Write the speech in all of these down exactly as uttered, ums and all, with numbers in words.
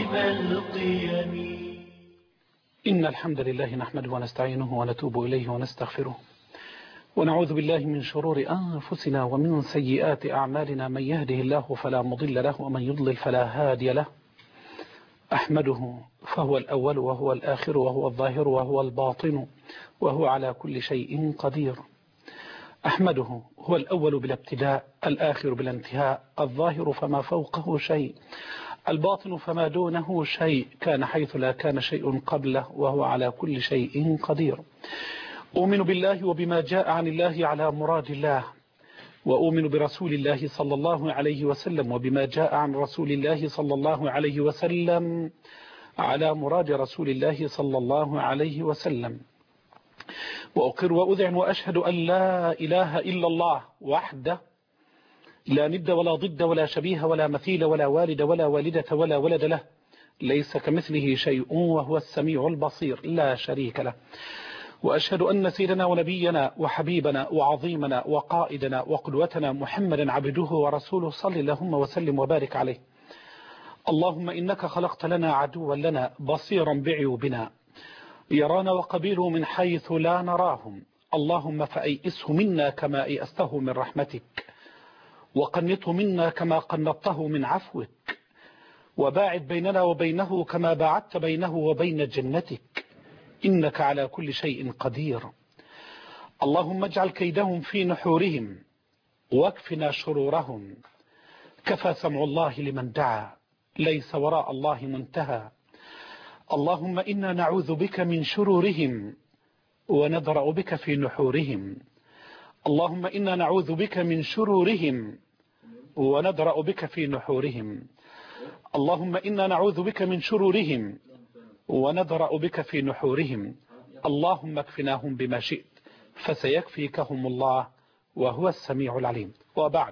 عظيم القيم. إن الحمد لله نحمده ونستعينه ونتوب إليه ونستغفره ونعوذ بالله من شرور أنفسنا ومن سيئات أعمالنا. من يهده الله فلا مضل له ومن يضلل فلا هادي له. أحمده فهو الأول وهو الآخر وهو الظاهر وهو الباطن وهو على كل شيء قدير. أحمده هو الأول بلا ابتداء، الآخر بلا انتهاء، الظاهر فما فوقه شيء، الباطن فما دونه شيء، كان حيث لا كان شيء قبله وهو على كل شيء قدير. أؤمن بالله وبما جاء عن الله على مراد الله، وأؤمن برسول الله صلى الله عليه وسلم وبما جاء عن رسول الله صلى الله عليه وسلم على مراد رسول الله صلى الله عليه وسلم. وأقر وأذعن وأشهد أن لا إله إلا الله وحده لا ند ولا ضد ولا شبيه ولا مثيل ولا والد ولا والدة ولا ولد له، ليس كمثله شيء وهو السميع البصير لا شريك له. وأشهد أن سيدنا ونبينا وحبيبنا وعظيمنا وقائدنا وقدوتنا محمدا عبده ورسوله صلى اللهم وسلم وبارك عليه. اللهم إنك خلقت لنا عدوا لنا بصيرا بعيوبنا، يرانا وقبيله من حيث لا نراهم. اللهم فأيئسه منا كما أيأسته من رحمتك، وقنطه منا كما قنطته من عفوك، وباعد بيننا وبينه كما باعدت بينه وبين جنتك، إنك على كل شيء قدير. اللهم اجعل كيدهم في نحورهم واكفنا شرورهم. كفى سمع الله لمن دعا، ليس وراء الله منتهى. اللهم إنا نعوذ بك من شرورهم ونضرأ بك في نحورهم. اللهم إنا نعوذ بك من شرورهم ونضرأ بك في نحورهم. اللهم إنا نعوذ بك من شرورهم ونضرأ بك في نحورهم. اللهم اكفناهم بما شئت فسيكفيكهم الله وهو السميع العليم. وبعد،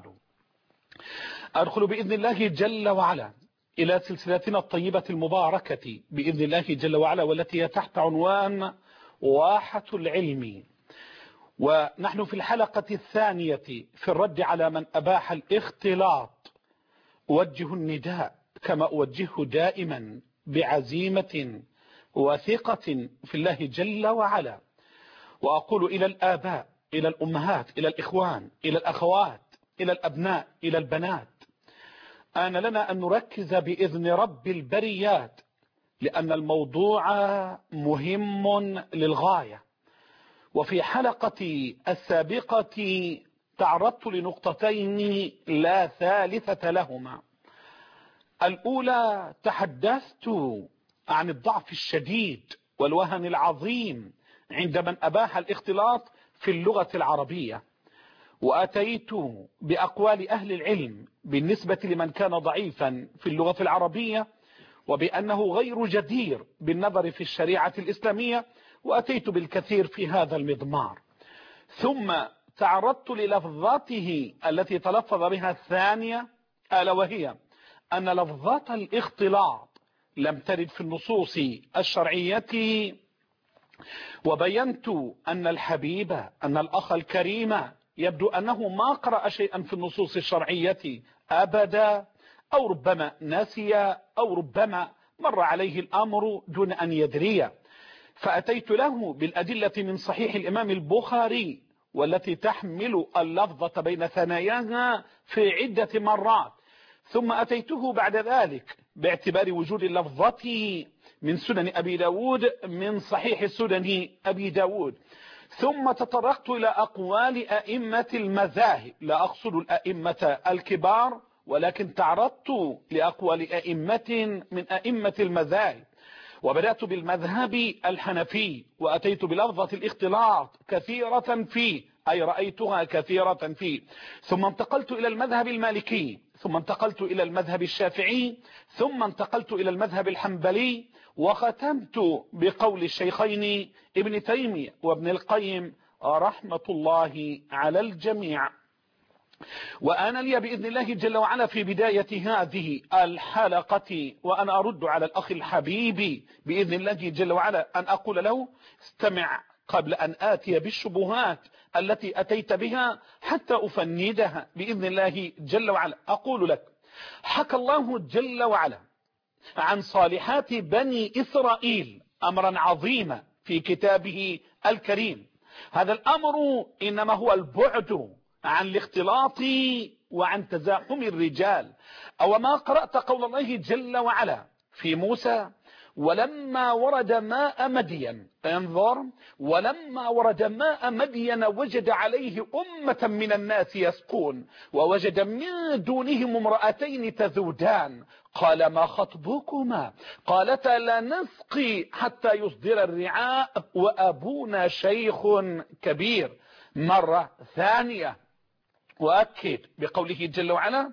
أدخل بإذن الله جل وعلا إلى سلسلتنا الطيبة المباركة بإذن الله جل وعلا، والتي هي تحت عنوان واحة العلم. ونحن في الحلقة الثانية في الرد على من أباح الاختلاط. أوجه النداء كما أوجهه دائما بعزيمة وثقة في الله جل وعلا، وأقول إلى الآباء، إلى الأمهات، إلى الإخوان، إلى الأخوات، إلى الأبناء، إلى البنات، آن لنا أن نركز بإذن رب البريات، لأن الموضوع مهم للغاية. وفي حلقتي السابقة تعرضت لنقطتين لا ثالثة لهما. الأولى تحدثت عن الضعف الشديد والوهن العظيم عند من أباح الاختلاط في اللغة العربية، وأتيت بأقوال أهل العلم بالنسبة لمن كان ضعيفا في اللغة العربية، وبأنه غير جدير بالنظر في الشريعة الإسلامية، وأتيت بالكثير في هذا المضمار. ثم تعرضت للفظاته التي تلفظ بها الثانية، ألا وهي أن لفظات الاختلاط لم ترد في النصوص الشرعية، وبينت أن الحبيب، أن الأخ الكريم يبدو أنه ما قرأ شيئا في النصوص الشرعية أبدا، أو ربما نسي، أو ربما مر عليه الأمر دون أن يدري. فأتيت له بالأدلة من صحيح الإمام البخاري، والتي تحمل اللفظة بين ثناياها في عدة مرات. ثم أتيته بعد ذلك باعتبار وجود اللفظة من سنن أبي داود، من صحيح سنن أبي داود. ثم تطرقت إلى أقوال أئمة المذاهب، لا أقصد الأئمة الكبار، ولكن تعرضت لأقوال أئمة من أئمة المذاهب، وبدأت بالمذهب الحنفي، وأتيت بلفظة الاختلاط كثيرة فيه، أي رأيتها كثيرة فيه. ثم انتقلت إلى المذهب المالكي، ثم انتقلت إلى المذهب الشافعي، ثم انتقلت إلى المذهب الحنبلي، وختمت بقول الشيخين ابن تيمية وابن القيم رحمة الله على الجميع. وأنا لي بإذن الله جل وعلا في بداية هذه الحلقة وأنا أرد على الأخ الحبيب بإذن الله جل وعلا أن أقول له: استمع قبل أن آتي بالشبهات التي أتيت بها حتى أفندها بإذن الله جل وعلا. أقول لك: حكى الله جل وعلا عن صالحات بني إسرائيل أمرا عظيما في كتابه الكريم. هذا الأمر إنما هو البعد عن الاختلاط وعن تزاحم الرجال. أو ما قرأت قول الله جل وعلا في موسى ولما ورد ماء مدين، انظر، ولما ورد ماء مدين وجد عليه أمة من الناس يسقون ووجد من دونهم امرأتين تذودان قال ما خطبكما قالتا لا نسقي حتى يصدر الرعاء وأبونا شيخ كبير. مرة ثانية وأكد بقوله جل وعلا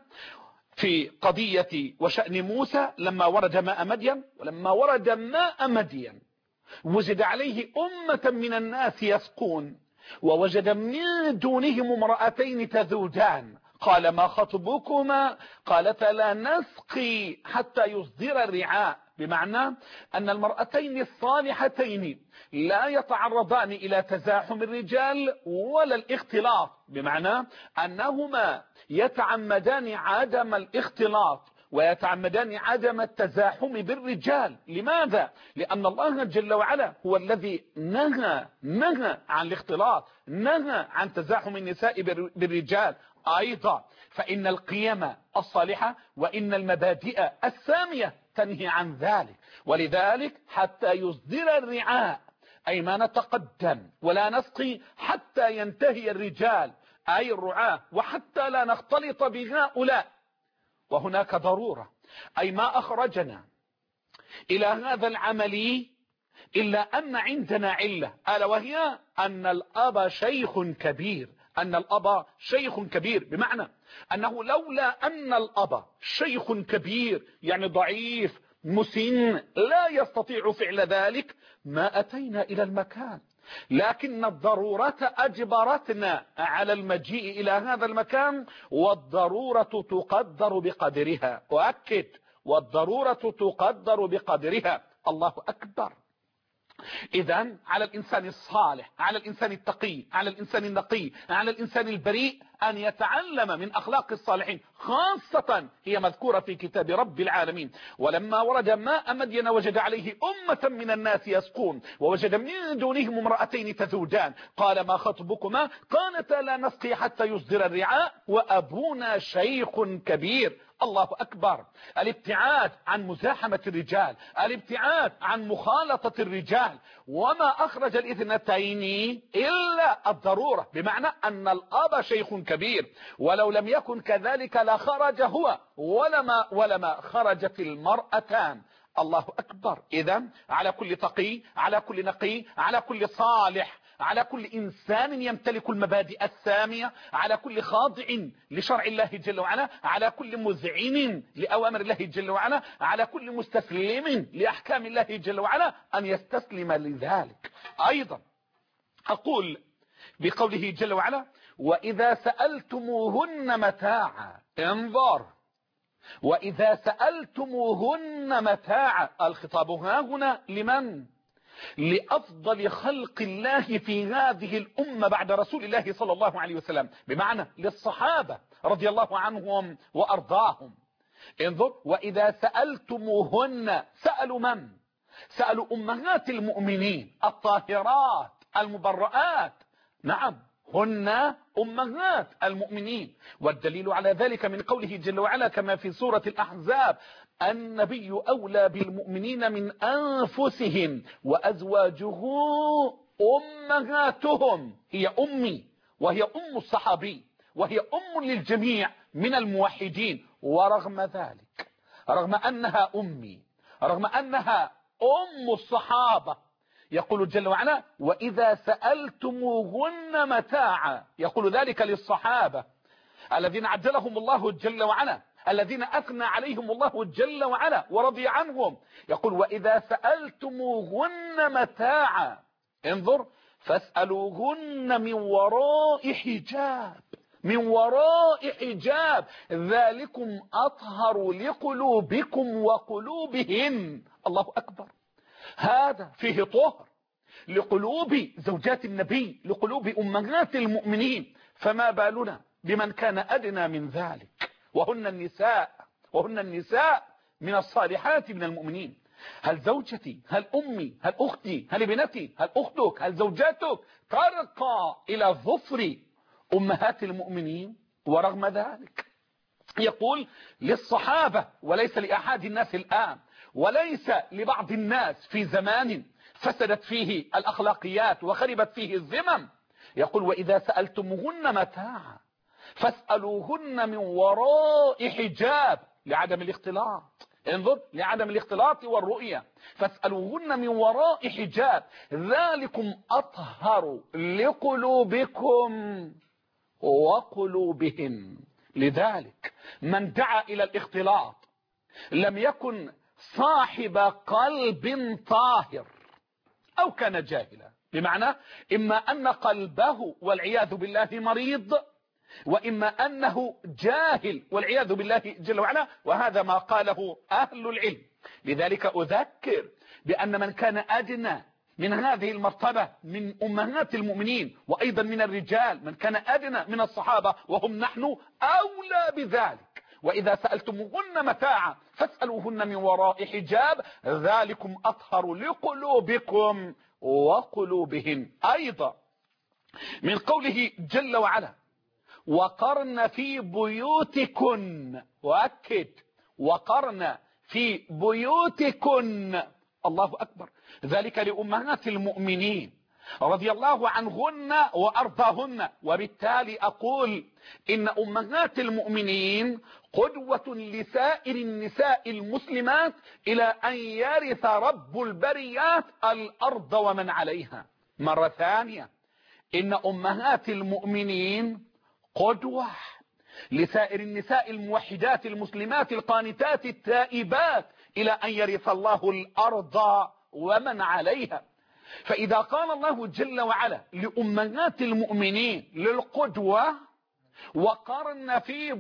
في قضية وشأن موسى لما ورد ماء مدين ولما ورد ماء مدين وجد عليه أمة من الناس يسقون ووجد من دونهم امرأتين تذودان قال ما خطبكما قالتا لا نسقي حتى يصدر الرعاء. بمعنى أن المرأتين الصالحتين لا يتعرضان إلى تزاحم الرجال ولا الاختلاط، بمعنى أنهما يتعمدان عدم الاختلاط ويتعمدان عدم التزاحم بالرجال. لماذا؟ لأن الله جل وعلا هو الذي نهى نهى عن الاختلاط، نهى عن تزاحم النساء بالرجال. أيضا فإن القيم الصالحة وإن المبادئ السامية تنهي عن ذلك. ولذلك حتى يصدر الرعاء أي ما نتقدم ولا نسقي حتى ينتهي الرجال أي الرعاة وحتى لا نختلط بهؤلاء. وهناك ضرورة أي ما أخرجنا إلى هذا العمل إلا أن عندنا علة، ألا وهي أن الأب شيخ كبير. أن الأب شيخ كبير بمعنى أنه لولا أن الأب شيخ كبير يعني ضعيف مسن لا يستطيع فعل ذلك ما أتينا إلى المكان، لكن الضرورة أجبرتنا على المجيء إلى هذا المكان والضرورة تقدر بقدرها. وأكد والضرورة تقدر بقدرها. الله أكبر. إذن على الإنسان الصالح، على الإنسان التقي، على الإنسان النقي، على الإنسان البريء أن يتعلم من أخلاق الصالحين، خاصة هي مذكورة في كتاب رب العالمين. ولما ورد ماء مدين وجد عليه أمة من الناس يسقون ووجد من دونهم امرأتين تذودان قال ما خطبكما قالتا لا نسقي حتى يصدر الرعاء وأبونا شيخ كبير. الله أكبر. الابتعاد عن مزاحمة الرجال، الابتعاد عن مخالطة الرجال. وما أخرج الاثنتين إلا الضرورة، بمعنى أن الأب شيخ كبير، ولو لم يكن كذلك لخرج هو ولما, ولما خرجت المرأتان. الله أكبر. إذن على كل تقي، على كل نقي، على كل صالح، على كل إنسان يمتلك المبادئ السامية، على كل خاضع لشرع الله جل وعلا، على كل مذعن لأوامر الله جل وعلا، على كل مستسلم لأحكام الله جل وعلا أن يستسلم لذلك. أيضا أقول بقوله جل وعلا وإذا سألتموهن متاعا، انظر، وإذا سألتموهن متاعا، الخطاب ها هنا لمن؟ لأفضل خلق الله في هذه الأمة بعد رسول الله صلى الله عليه وسلم، بمعنى للصحابة رضي الله عنهم وأرضاهم. انظر، وإذا سألتموهن، سألوا من؟ سألوا أمهات المؤمنين الطاهرات المبرآت، نعم هن أمهات المؤمنين. والدليل على ذلك من قوله جل وعلا كما في سورة الأحزاب النبي أولى بالمؤمنين من أنفسهم وأزواجه أمهاتهم. هي أمي وهي أم الصحابي وهي أم للجميع من الموحدين. ورغم ذلك، رغم أنها أمي، رغم أنها أم الصحابة، يقول جل وعلا وإذا سألتموهن متاعا، يقول ذلك للصحابة الذين عجلهم الله جل وعلا، الذين أثنى عليهم الله جل وعلا ورضي عنهم. يقول وإذا سألتموهن متاعا، انظر، فاسألوهن من وراء حجاب، من وراء حجاب ذلكم أطهر لقلوبكم وقلوبهن. الله أكبر. هذا فيه طهر لقلوب زوجات النبي، لقلوب أمهات المؤمنين، فما بالنا بمن كان أدنى من ذلك وهن النساء، وهن النساء من الصالحات من المؤمنين. هل زوجتي، هل أمي، هل أختي، هل ابنتي، هل أختك، هل زوجاتك ترقى إلى ظفر أمهات المؤمنين؟ ورغم ذلك يقول للصحابة وليس لأحد الناس الآن، وليس لبعض الناس في زمان فسدت فيه الأخلاقيات وخربت فيه الذمم، يقول وإذا سألتموهن متاعا فاسألوهن من وراء حجاب لعدم الاختلاط. انظر، لعدم الاختلاط والرؤية، فاسألوهن من وراء حجاب ذلكم أطهر لقلوبكم وقلوبهم. لذلك من دعا إلى الاختلاط لم يكن صاحب قلب طاهر أو كان جاهلا، بمعنى إما أن قلبه والعياذ بالله مريض، وإما أنه جاهل والعياذ بالله جل وعلا، وهذا ما قاله أهل العلم. لذلك أذكر بأن من كان أدنى من هذه المرتبة من أمهات المؤمنين وأيضا من الرجال، من كان أدنى من الصحابة وهم نحن أولى بذلك. وإذا سألتموهن متاعا فاسألوهن من وراء حجاب ذلكم أطهر لقلوبكم وقلوبهم. أيضا من قوله جل وعلا وقرن في بيوتكن، وأكد وقرن في بيوتكن، الله أكبر، ذلك لأمهات المؤمنين رضي الله عنهن وأرضاهن. وبالتالي أقول إن أمهات المؤمنين قدوة لسائر النساء المسلمات إلى أن يرث رب البريات الأرض ومن عليها. مرة ثانية، إن أمهات المؤمنين قدوة لسائر النساء الموحدات المسلمات القانتات التائبات إلى أن يرث الله الأرض ومن عليها. فإذا قال الله جل وعلا لأمهات المؤمنين للقدوة وقرن في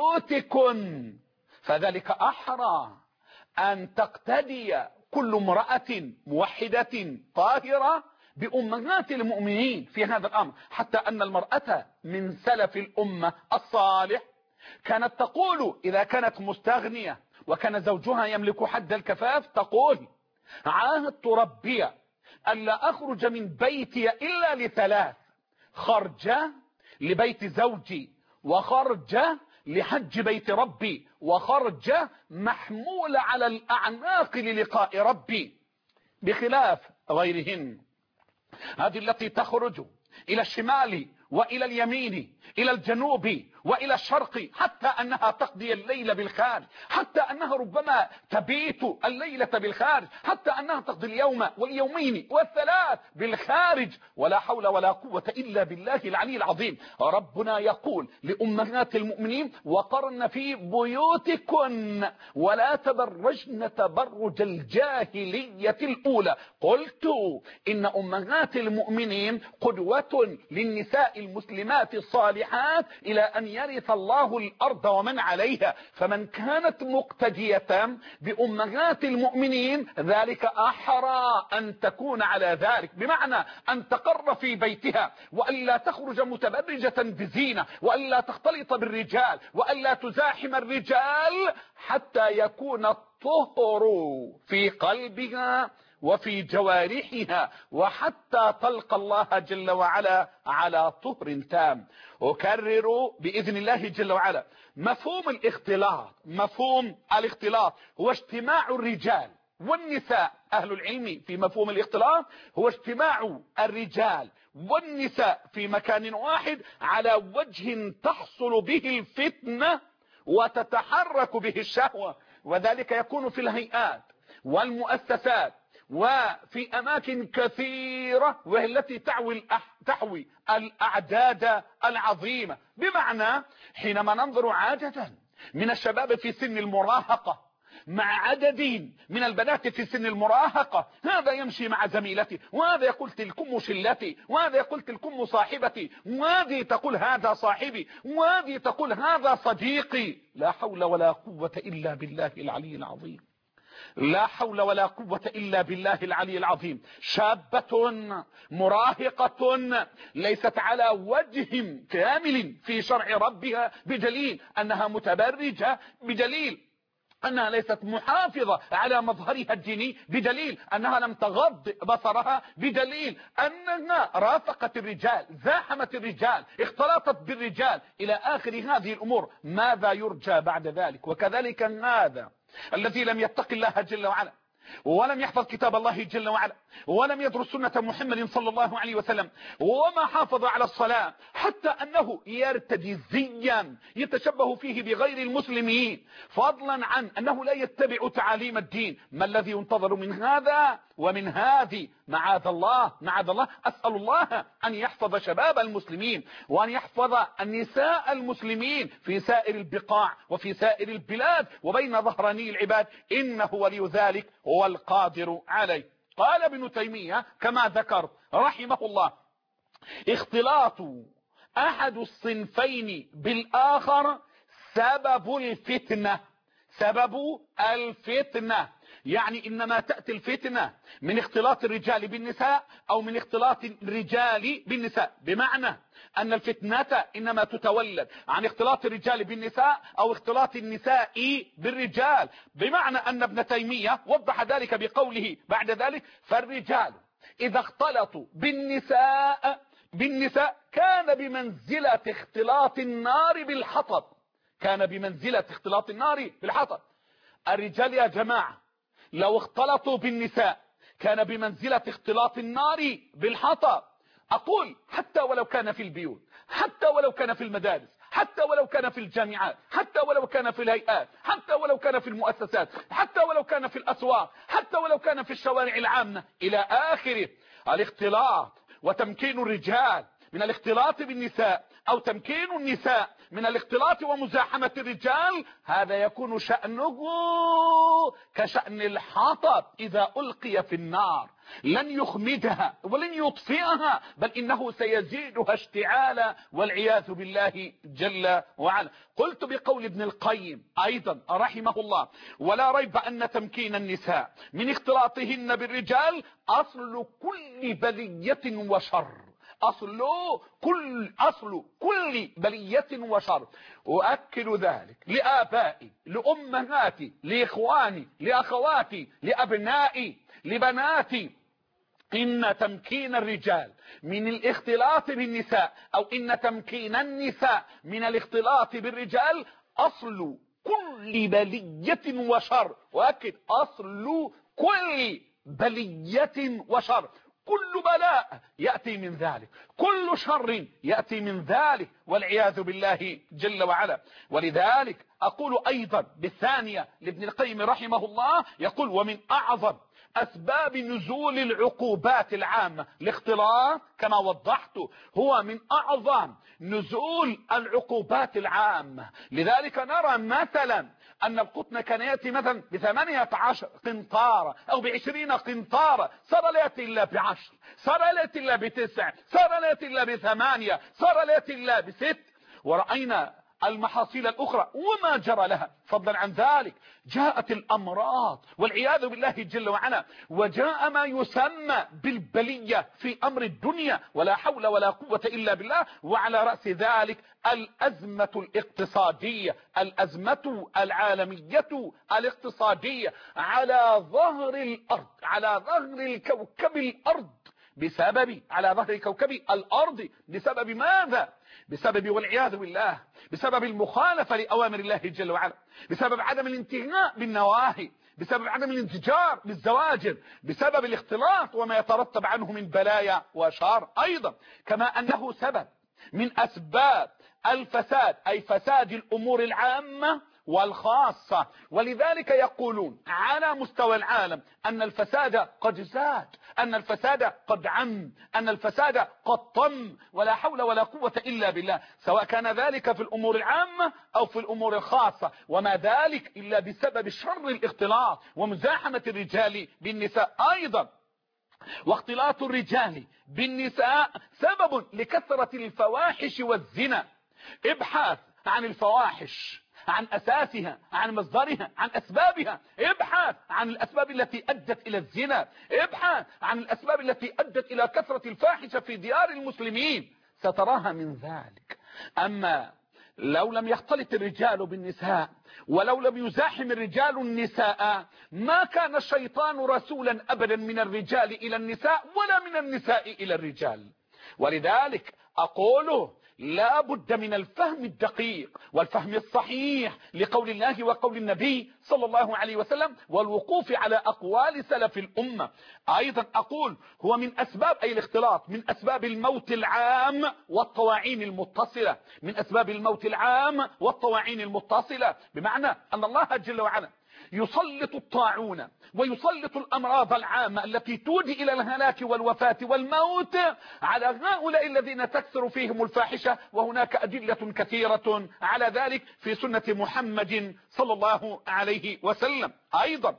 بيوتكن، فذلك أحرى أن تقتدي كل امرأة موحدة طاهرة بأمهات المؤمنين في هذا الأمر، حتى أن المرأة من سلف الأمة الصالح كانت تقول إذا كانت مستغنية وكان زوجها يملك حد الكفاف تقول عاهدت ربي ألا أخرج من بيتي إلا لثلاث: خرجة لبيت زوجي، وخرجة لحج بيت ربي، وخرجة محمولة على الأعناق للقاء ربي، بخلاف غيرهن. هذه التي تخرج إلى الشمال وإلى اليمين إلى الجنوب وإلى الشرق، حتى أنها تقضي الليل بالخارج، حتى أنها ربما تبيت الليلة بالخارج، حتى أنها تقضي اليوم واليومين والثلاث بالخارج، ولا حول ولا قوة إلا بالله العلي العظيم. ربنا يقول لأمهات المؤمنين وقرن في بيوتكن ولا تبرجن تبرج الجاهلية الأولى. قلت إن أمهات المؤمنين قدوة للنساء المسلمات الصالحات إلى أن يرث الله الأرض ومن عليها. فمن كانت مقتدية بأمهات المؤمنين ذلك أحرى أن تكون على ذلك، بمعنى أن تقر في بيتها وألا تخرج متبرجة بزينة، وألا تختلط بالرجال، وألا تزاحم الرجال، حتى يكون الطهر في قلبها وفي جوارحها، وحتى تلقى الله جل وعلا على طهر تام. أكرر بإذن الله جل وعلا مفهوم الاختلاط. مفهوم الاختلاط هو اجتماع الرجال والنساء. أهل العلم في مفهوم الاختلاط هو اجتماع الرجال والنساء في مكان واحد على وجه تحصل به الفتنة وتتحرك به الشهوة، وذلك يكون في الهيئات والمؤسسات وفي أماكن كثيرة، وهي التي تحوي تحوي الأعداد العظيمة. بمعنى حينما ننظر عادة من الشباب في سن المراهقة مع عدد من البنات في سن المراهقة، هذا يمشي مع زميلتي، وهذا يقول تلكم شلتي، وهذا يقول تلكم صاحبتي، وهذه تقول هذا صاحبي، وهذه تقول هذا صديقي. لا حول ولا قوة إلا بالله العلي العظيم. لا حول ولا قوة إلا بالله العلي العظيم. شابة مراهقة ليست على وجه كامل في شرع ربها، بدليل أنها متبرجة، بدليل أنها ليست محافظة على مظهرها الديني، بدليل أنها لم تغض بصرها، بدليل أنها رافقت الرجال، زاحمت الرجال، اختلطت بالرجال، إلى آخر هذه الأمور. ماذا يرجى بعد ذلك؟ وكذلك هذا الذي لم يتق الله جل وعلا، ولم يحفظ كتاب الله جل وعلا، ولم يدرس سنة محمد صلى الله عليه وسلم، وما حافظ على الصلاة، حتى أنه يرتدي زيا يتشبه فيه بغير المسلمين، فضلا عن أنه لا يتبع تعاليم الدين. ما الذي ينتظر من هذا ومن هذه؟ معاذ الله، معاذ الله. أسأل الله أن يحفظ شباب المسلمين، وأن يحفظ النساء المسلمين في سائر البقاع وفي سائر البلاد وبين ظهراني العباد، إنه ولي ذلك هو القادر عليه. قال ابن تيمية كما ذكر رحمه الله: اختلاط أحد الصنفين بالآخر سبب الفتنة، سبب الفتنة. يعني إنما تأتي الفتنة من اختلاط الرجال بالنساء أو من اختلاط الرجال بالنساء، بمعنى أن الفتنة إنما تتولد عن اختلاط الرجال بالنساء أو اختلاط النساء بالرجال، بمعنى أن ابن تيمية وضح ذلك بقوله بعد ذلك: فالرجال إذا اختلطوا بالنساء بالنساء كان بمنزلة اختلاط النار بالحطب، كان بمنزلة اختلاط النار بالحطب. الرجال يا جماعة لو اختلطوا بالنساء كان بمنزلة اختلاط النار بالحطب. أقول حتى ولو كان في البيوت، حتى ولو كان في المدارس، حتى ولو كان في الجامعات، حتى ولو كان في الهيئات، حتى ولو كان في المؤسسات، حتى ولو كان في الأسواق، حتى ولو كان في الشوارع العامة إلى آخره. الاختلاط وتمكين الرجال من الاختلاط بالنساء أو تمكين النساء من الاختلاط ومزاحمة الرجال، هذا يكون شأنه كشأن الحطب إذا ألقي في النار، لن يخمدها ولن يطفئها، بل إنه سيزيدها اشتعالا والعياذ بالله جل وعلا. قلت بقول ابن القيم أيضا رحمه الله: ولا ريب أن تمكين النساء من اختلاطهن بالرجال أصل كل بلية وشر، أصل كل أصل كل بلية وشر. أؤكد ذلك لآبائي، لأمهاتي، لإخواني، لأخواتي، لأبنائي، لبناتي: إن تمكين الرجال من الاختلاط بالنساء أو إن تمكين النساء من الاختلاط بالرجال أصل كل بلية وشر. وأكد: أصل كل بلية وشر. كل بلاء يأتي من ذلك، كل شر يأتي من ذلك والعياذ بالله جل وعلا. ولذلك أقول أيضا بالثانية لابن القيم رحمه الله، يقول: ومن أعظم أسباب نزول العقوبات العامة الاختلاط كما وضحت، هو من أعظم نزول العقوبات العامة. لذلك نرى مثلا أن القطن كان يأتي مثلا بثمانية عشر قنطارة أو بعشرين قنطارة، صار لا يأتي إلا بعشر، صار لا يأتي إلا بتسع، صار لا يأتي إلا بثمانية، صار لا يأتي إلا بست. ورأينا المحاصيل الأخرى وما جرى لها. فضلا عن ذلك جاءت الأمراض والعياذ بالله جل وعلا، وجاء ما يسمى بالبلية في أمر الدنيا، ولا حول ولا قوة إلا بالله. وعلى رأس ذلك الأزمة الاقتصادية، الأزمة العالمية الاقتصادية على ظهر الأرض، على ظهر الكوكب الأرض، بسبب على ظهر كوكب الأرض بسبب ماذا؟ بسبب والعياذ بالله بسبب المخالفة لأوامر الله جل وعلا، بسبب عدم الانتهاء بالنواهي، بسبب عدم الانتجار بالزواجر، بسبب الاختلاط وما يترتب عنه من بلايا وشر. أيضا كما أنه سبب من أسباب الفساد، أي فساد الأمور العامة والخاصة. ولذلك يقولون على مستوى العالم أن الفساد قد زاد، أن الفساد قد عم، أن الفساد قد طم، ولا حول ولا قوة إلا بالله، سواء كان ذلك في الأمور العامة أو في الأمور الخاصة. وما ذلك إلا بسبب شر الاختلاط ومزاحمة الرجال بالنساء. أيضا واختلاط الرجال بالنساء سبب لكثرة الفواحش والزنا. ابحث عن الفواحش، عن أساسها، عن مصدرها، عن أسبابها. ابحث عن الأسباب التي أدت إلى الزنا، ابحث عن الأسباب التي أدت إلى كثرة الفاحشة في ديار المسلمين، ستراها من ذلك. أما لو لم يختلط الرجال بالنساء ولو لم يزاحم الرجال النساء ما كان الشيطان رسولا أبدا من الرجال إلى النساء ولا من النساء إلى الرجال. ولذلك أقول لا بد من الفهم الدقيق والفهم الصحيح لقول الله وقول النبي صلى الله عليه وسلم والوقوف على أقوال سلف الأمة. أيضا أقول هو من أسباب أي الاختلاط من أسباب الموت العام والطواعين المتصلة من أسباب الموت العام والطواعين المتصلة، بمعنى أن الله جل وعلا يسلط الطاعون ويسلط الأمراض العامة التي تودي إلى الهلاك والوفاة والموت على هؤلاء الذين تكثر فيهم الفاحشة، وهناك أدلة كثيرة على ذلك في سنة محمد صلى الله عليه وسلم. أيضا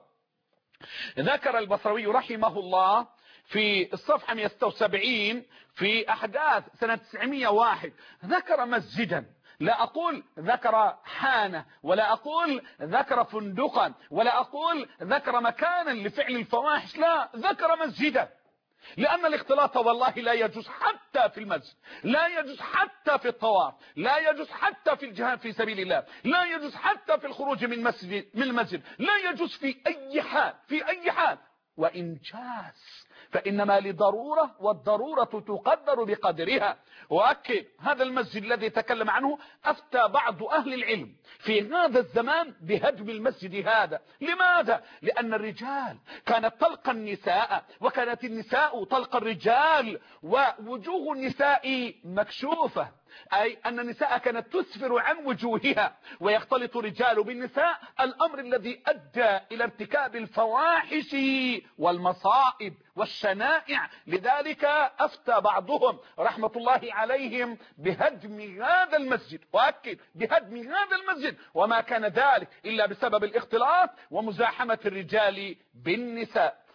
ذكر البصروي رحمه الله في الصفحة مئة وستة وسبعين في أحداث سنة تسعمئة وواحد ذكر مسجدا، لا أقول ذكر حانة ولا أقول ذكر فندقا ولا أقول ذكر مكانا لفعل الفواحش، لا، ذكر مسجدا، لأن الاختلاط والله لا يجوز حتى في المسجد، لا يجوز حتى في الطواف، لا يجوز حتى في الجهاد في سبيل الله، لا يجوز حتى في الخروج من مسجد من المسجد، لا يجوز في أي حال في أي حال. وإن جاز فإنما لضرورة والضرورة تقدر بقدرها. وأكد هذا المسجد الذي تكلم عنه أفتى بعض أهل العلم في هذا الزمان بهدم المسجد هذا. لماذا؟ لأن الرجال كانت تلقى النساء وكانت النساء تلقى الرجال ووجوه النساء مكشوفة، أي أن النساء كانت تسفر عن وجوهها ويختلط الرجال بالنساء، الأمر الذي أدى إلى ارتكاب الفواحش والمصائب والشنائع. لذلك أفتى بعضهم رحمة الله عليهم بهدم هذا المسجد، وأكد بهدم هذا المسجد، وما كان ذلك إلا بسبب الاختلاط ومزاحمة الرجال بالنساء.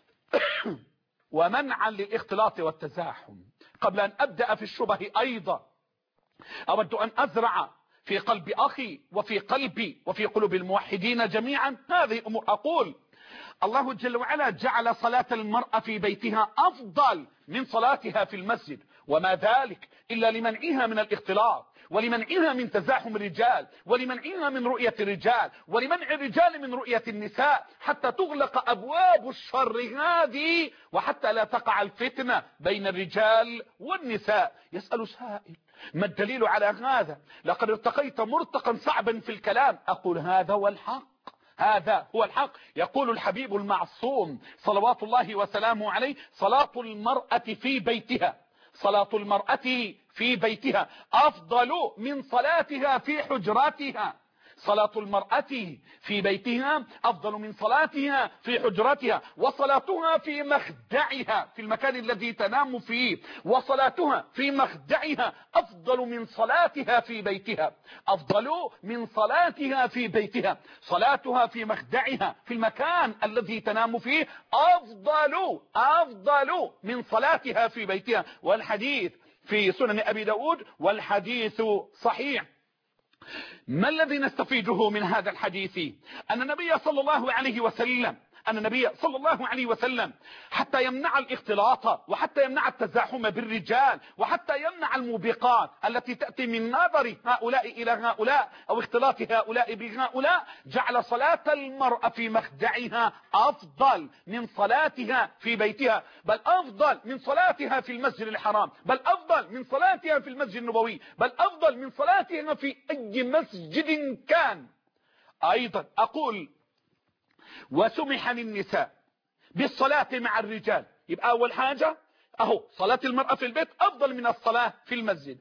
ومنعا للاختلاط والتزاحم، قبل أن أبدأ في الشبه أيضا أود أن أزرع في قلب أخي وفي قلبي وفي قلوب الموحدين جميعا هذه الأمور. أقول الله جل وعلا جعل صلاة المرأة في بيتها أفضل من صلاتها في المسجد، وما ذلك إلا لمنعها من الاختلاط ولمنعها من تزاحم الرجال ولمنعها من رؤية الرجال ولمنع الرجال من رؤية النساء، حتى تغلق أبواب الشر هذه وحتى لا تقع الفتنة بين الرجال والنساء. يسأل سائل ما الدليل على هذا؟ لقد ارتقيت مرتقا صعبا في الكلام. أقول هذا هو الحق، هذا هو الحق. يقول الحبيب المعصوم صلوات الله وسلامه عليه صلاة المرأة في بيتها صلاة المرأة في بيتها أفضل من صلاتها في حجراتها. صلاة المرأة في بيتها أفضل من صلاتها في حجرتها، وصلاتها في مخدعها في المكان الذي تنام فيه، وصلاتها في مخدعها أفضل من صلاتها في بيتها، أفضل من صلاتها في بيتها. صلاتها في مخدعها في المكان الذي تنام فيه أفضل أفضل من صلاتها في بيتها. والحديث في سنن أبي داود والحديث صحيح. ما الذي نستفيده من هذا الحديث؟ أن النبي صلى الله عليه وسلم أن النبي صلى الله عليه وسلم حتى يمنع الاختلاط وحتى يمنع التزاحم بالرجال وحتى يمنع الموبقات التي تأتي من نظر هؤلاء إلى هؤلاء أو اختلاط هؤلاء بهؤلاء، جعل صلاة المرأة في مخدعها أفضل من صلاتها في بيتها، بل أفضل من صلاتها في المسجد الحرام، بل أفضل من صلاتها في المسجد النبوي، بل أفضل من صلاتها في أي مسجد كان. أيضا أقول وسمح للنساء بالصلاة مع الرجال. يبقى أول حاجة أهو صلاة المرأة في البيت أفضل من الصلاة في المسجد.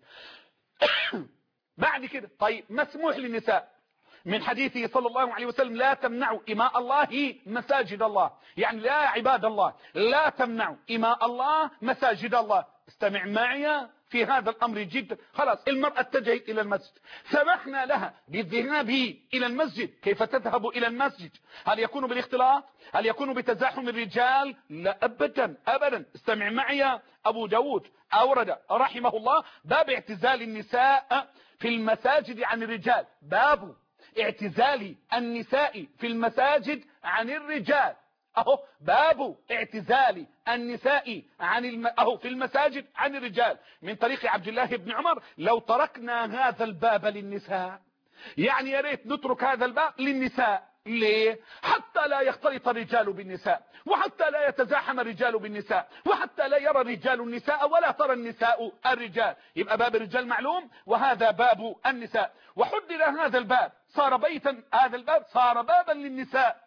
بعد كده طيب مسموح للنساء من حديثه صلى الله عليه وسلم لا تمنعوا إماء الله مساجد الله، يعني لا عباد الله لا تمنعوا إماء الله مساجد الله. استمع معي في هذا الأمر جدا. خلاص المرأة اتجهت إلى المسجد، سمحنا لها بالذهاب إلى المسجد. كيف تذهب إلى المسجد؟ هل يكون بالاختلاط؟ هل يكون بتزاحم الرجال؟ لا أبدا أبدا. استمع معي، أبو داود أورد رحمه الله باب اعتزال النساء في المساجد عن الرجال، باب اعتزال النساء في المساجد عن الرجال. اهو باب اعتزال النساء عن الم... اهو في المساجد عن الرجال من طريق عبد الله بن عمر: لو تركنا هذا الباب للنساء، يعني يا ريت نترك هذا الباب للنساء. ليه؟ حتى لا يختلط الرجال بالنساء، وحتى لا يتزاحم الرجال بالنساء، وحتى لا يرى الرجال النساء ولا ترى النساء الرجال. يبقى باب الرجال معلوم، وهذا باب النساء. وحدد هذا الباب، صار بيتا، هذا الباب صار بابا للنساء.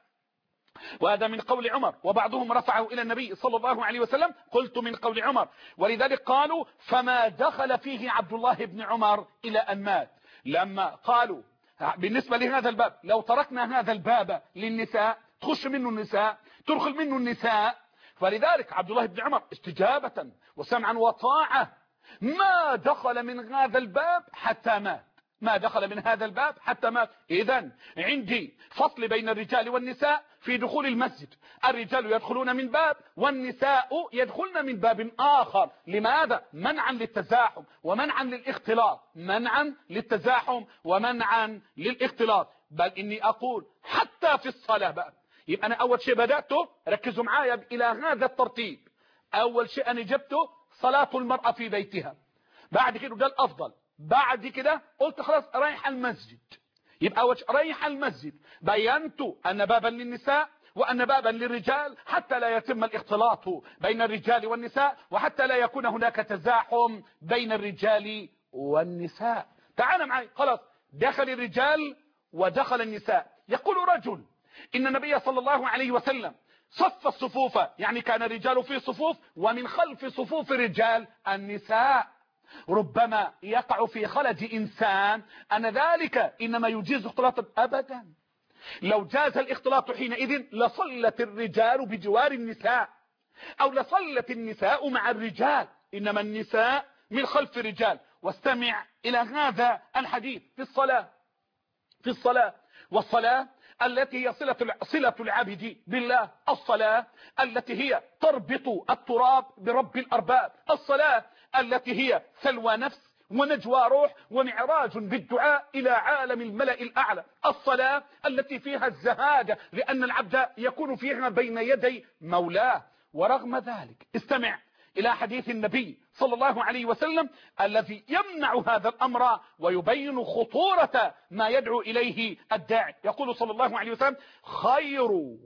وهذا من قول عمر، وبعضهم رفعه إلى النبي صلى الله عليه وسلم. قلت من قول عمر، ولذلك قالوا: فما دخل فيه عبد الله بن عمر إلى أن مات. لما قالوا بالنسبة لهذا الباب: لو تركنا هذا الباب للنساء، تخش منه النساء، تدخل منه النساء. فلذلك عبد الله بن عمر استجابة وسمعا وطاعة ما دخل من هذا الباب حتى مات، ما دخل من هذا الباب حتى مات. إذن عندي فصل بين الرجال والنساء في دخول المسجد. الرجال يدخلون من باب، والنساء يدخلن من باب آخر. لماذا؟ منعا للتزاحم ومنعا للاختلاط، منعا للتزاحم ومنعا للاختلاط. بل إني أقول حتى في الصلاة بقى. يبقى أنا أول شيء بدأته، ركزوا معايا إلى هذا الترتيب. أول شيء أنا جبته صلاة المرأة في بيتها، بعد كده ده الأفضل. بعد كده قلت خلاص رايح المسجد، يبقى رايح المسجد بينت أن بابا للنساء وأن بابا للرجال، حتى لا يتم الاختلاط بين الرجال والنساء، وحتى لا يكون هناك تزاحم بين الرجال والنساء. تعال معي، خلاص دخل الرجال ودخل النساء. يقول رجل: إن النبي صلى الله عليه وسلم صف الصفوف، يعني كان الرجال في صفوف، ومن خلف صفوف الرجال النساء. ربما يقع في خلج إنسان أن ذلك إنما يجيز اختلاطا. أبدا، لو جاز الاختلاط حينئذ لصلت الرجال بجوار النساء، أو لصلت النساء مع الرجال، إنما النساء من خلف الرجال. واستمع إلى هذا الحديث في الصلاة، في الصلاة والصلاة التي هي صلة صلة العبد بالله، الصلاة التي هي تربط التراب برب الأرباب، الصلاة التي هي سلوى نفس ونجوى روح ومعراج بالدعاء إلى عالم الملأ الأعلى، الصلاة التي فيها الزهادة لأن العبد يكون فيها بين يدي مولاه. ورغم ذلك استمع إلى حديث النبي صلى الله عليه وسلم الذي يمنع هذا الأمر ويبين خطورة ما يدعو إليه الداعي. يقول صلى الله عليه وسلم: خير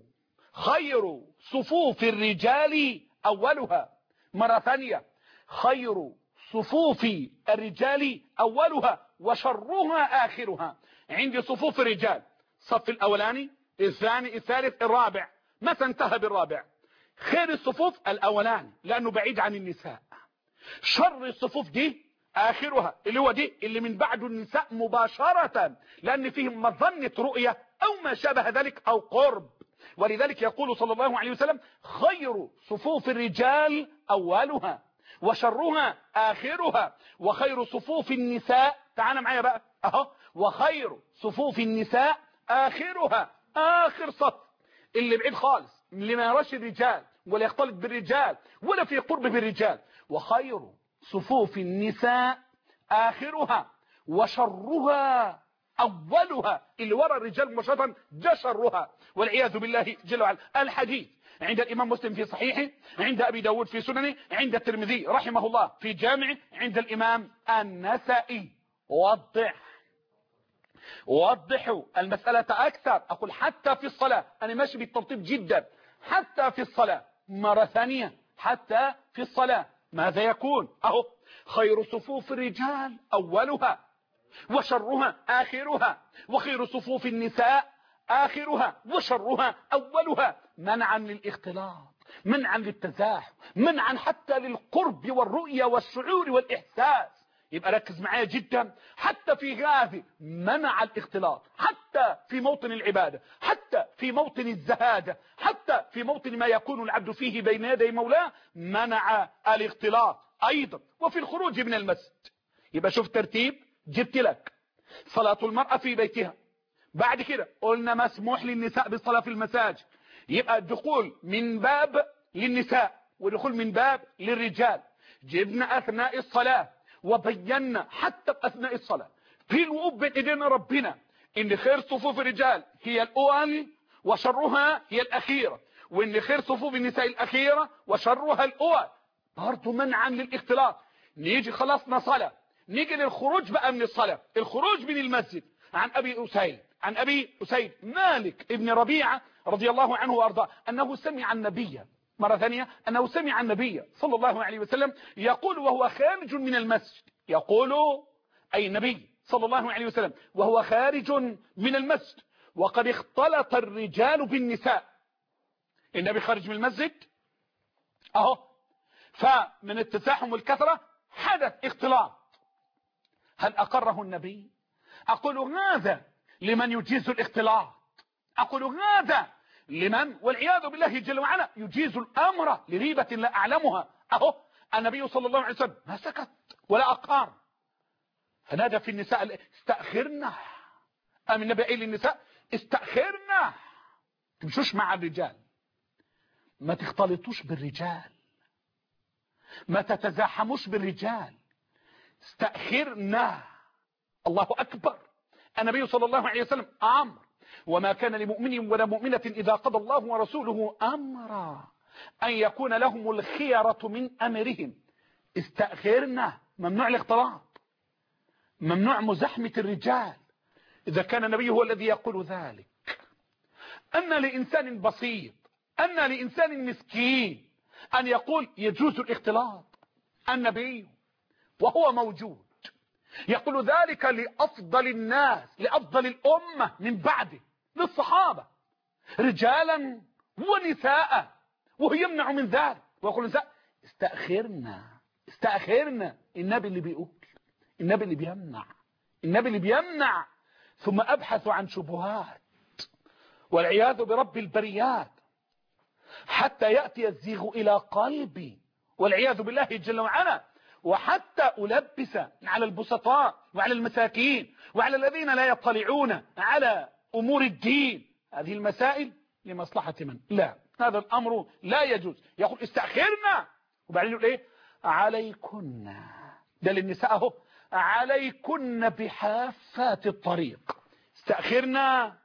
خير صفوف الرجال أولها. مرة ثانية: خير صفوف الرجال أولها وشرها آخرها. عندي صفوف الرجال، صف الأولاني، الثاني، الثالث، الرابع. متى انتهى بالرابع؟ خير الصفوف الأولاني لأنه بعيد عن النساء. شر الصفوف دي آخرها اللي هو دي اللي من بعد النساء مباشرة، لأن فيهم مظنة رؤية أو ما شابه ذلك أو قرب. ولذلك يقول صلى الله عليه وسلم: خير صفوف الرجال أولها وشرها آخرها وخير صفوف النساء، تعال معايا بقى أهو، وخير صفوف النساء آخرها، آخر صف اللي بعيد خالص، اللي ما يراش الرجال ولا يختلط بالرجال ولا في قرب بالرجال. وخير صفوف النساء آخرها وشرها أولها، اللي وراء الرجال مباشرة ده شرها والعياذ بالله جل وعلا. الحديث عند الإمام مسلم في صحيحه، عند أبي داود في سننه، عند الترمذي رحمه الله في جامعه، عند الإمام النسائي. وضح وضحوا المسألة أكثر. أقول حتى في الصلاة، أنا ماشي بالترتيب جدا، حتى في الصلاة. مرة ثانية، حتى في الصلاة ماذا يكون؟ أهو: خير صفوف الرجال أولها وشرها آخرها وخير صفوف النساء آخرها وشرها أولها، منعا للاختلاط، منعا للتزاحم، منعا حتى للقرب والرؤية والشعور والإحساس. يبقى ركز معايا جدا، حتى في هذه منع الاختلاط، حتى في موطن العبادة، حتى في موطن الزهادة، حتى في موطن ما يكون العبد فيه بين يدي مولاه منع الاختلاط أيضا. وفي الخروج من المسجد، يبقى شوف ترتيب جبت لك: صلاة المرأة في بيتها، بعد كده قلنا مسموح للنساء بالصلاة في المساجد، يبقى الدخول من باب للنساء ودخول من باب للرجال. جبنا أثناء الصلاة وبينا حتى أثناء الصلاة في الوقوف بين ايدينا ربنا ان خير صفوف الرجال هي الأول وشرها هي الأخيرة، وان خير صفوف النساء الاخيره وشرها الاول، برضه منعا للاختلاط. نيجي خلصنا صلاه، نيجي للخروج بقى من الصلاه، الخروج من المسجد. عن ابي اسيد عن ابي اسيد مالك ابن ربيعه رضي الله عنه وارضاه انه سمع النبي مرة ثانية أنه سمع النبي صلى الله عليه وسلم يقول وهو خارج من المسجد، يقول أي النبي صلى الله عليه وسلم وهو خارج من المسجد وقد اختلط الرجال بالنساء. النبي خارج من المسجد أهو، فمن التزاحم والكثرة حدث اختلاط. هل أقره النبي؟ أقول هذا لمن يجيز الاختلاط، أقول هذا لمن والعياذ بالله جل وعلا يجيز الأمر لريبة لا أعلمها. أهو النبي صلى الله عليه وسلم ما سكت ولا أقار، فنادى في النساء استأخرنا. أم النبي قال للنساء استأخرنا، تمشوش مع الرجال، ما تختلطوش بالرجال، ما تتزاحموش بالرجال، استأخرنا. الله أكبر. النبي صلى الله عليه وسلم أمر، وما كان لمؤمن ولا مؤمنة إذا قضى الله ورسوله أمرا أن يكون لهم الخيرة من أمرهم. استأخرنا، ممنوع الاختلاط، ممنوع مزاحمة الرجال. إذا كان النبي هو الذي يقول ذلك، أن لإنسان بسيط، أن لإنسان مسكين أن يقول يجوز الاختلاط؟ النبي وهو موجود يقول ذلك لأفضل الناس، لأفضل الأمة من بعده، للصحابة رجالا ونساء، وهو يمنع من ذلك ويقول النساء استأخرنا استأخرنا. النبي اللي بيقول، النبي اللي بيمنع، النبي اللي بيمنع. ثم أبحث عن شبهات والعياذ برب البريات حتى يأتي الزيغ إلى قلبي والعياذ بالله جل وعلا، وحتى ألبس على البسطاء وعلى المساكين وعلى الذين لا يطلعون على أمور الدين هذه المسائل لمصلحة من؟ لا، هذا الأمر لا يجوز. يقول استأخرنا، وبعدين يقول إيه؟ عليكن، ده للنساء اهو، عليكن بحافات الطريق. استأخرنا،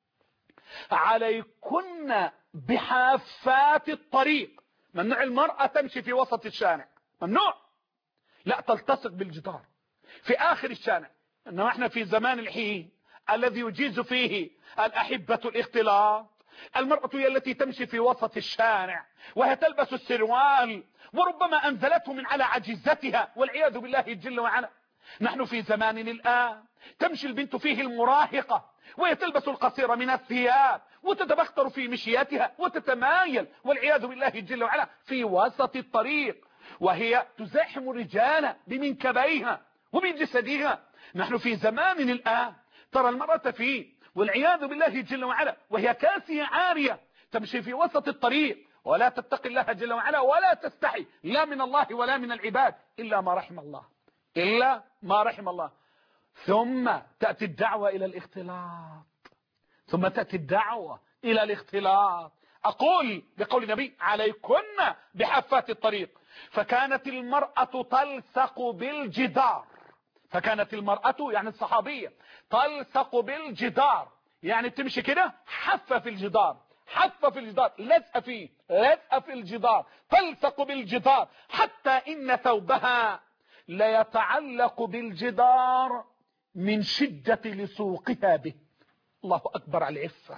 عليكن بحافات الطريق. ممنوع المرأة تمشي في وسط الشارع، ممنوع، لا تلتصق بالجدار في آخر الشارع. إنما احنا في زمان الحين الذي يجيز فيه الأحبة الاختلاط، المرأة هي التي تمشي في وسط الشارع وهي تلبس السروال وربما أنزلته من على عجزتها والعياذ بالله جل وعلا. نحن في زمان الآن تمشي البنت فيه المراهقة وهي تلبس القصير من الثياب وتتبختر في مشياتها وتتمايل والعياذ بالله جل وعلا في وسط الطريق، وهي تزاحم الرجال بمنكبيها وبجسدها. نحن في زمان الآن ترى المرأة فيه والعياذ بالله جل وعلا وهي كاسية عارية تمشي في وسط الطريق ولا تتقي الله جل وعلا ولا تستحي لا من الله ولا من العباد إلا ما رحم الله، إلا ما رحم الله. ثم تأتي الدعوة إلى الاختلاط، ثم تأتي الدعوة إلى الاختلاط. أقول بقول النبي عليكن بحافات الطريق. فكانت المرأة تلصق بالجدار، فكانت المرأة يعني الصحابية تلصق بالجدار، يعني تمشي كده حافة في الجدار، حافة في الجدار، لزقة فيه، لزقة في الجدار، تلصق بالجدار حتى إن ثوبها لا يتعلق بالجدار من شدة لسوقها به. الله أكبر على العفة.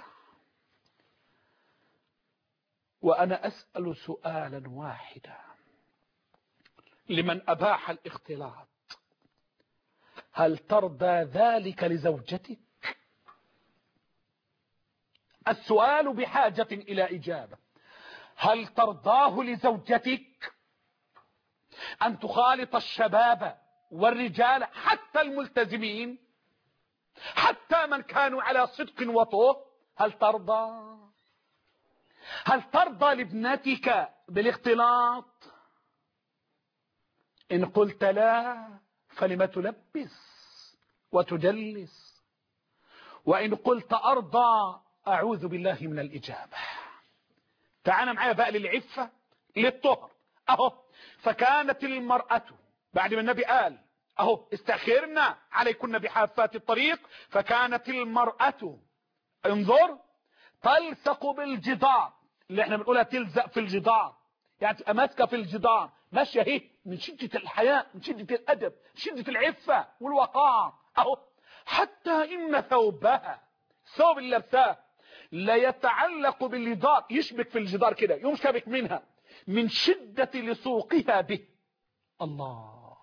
وأنا أسأل سؤالا واحدا لمن أباح الاختلاط: هل ترضى ذلك لزوجتك؟ السؤال بحاجة إلى إجابة. هل ترضاه لزوجتك أن تخالط الشباب والرجال حتى الملتزمين، حتى من كانوا على صدق وطهر؟ هل ترضى؟ هل ترضى لابنتك بالاختلاط؟ إن قلت لا فلم تلبس وتدلس، وإن قلت أرضى أعوذ بالله من الإجابة. تعال معايا بقى للعفة للطهر. أهو فكانت المرأة بعد ما النبي قال أهو استأخرنا عليكن بحافات الطريق، فكانت المرأة انظر تلصق بالجدار اللي احنا بنقولها تلزق في الجدار، يعني تبقى ماسكه في الجدار ماشيه اهي من شده الحياء، من شده الادب، من شده العفه والوقار اهو. حتى ان ثوبها، ثوب اللي لابساه لا يتعلق بالجدار، يشبك في الجدار كده، يقوم شابك منها من شده لصوقها به. الله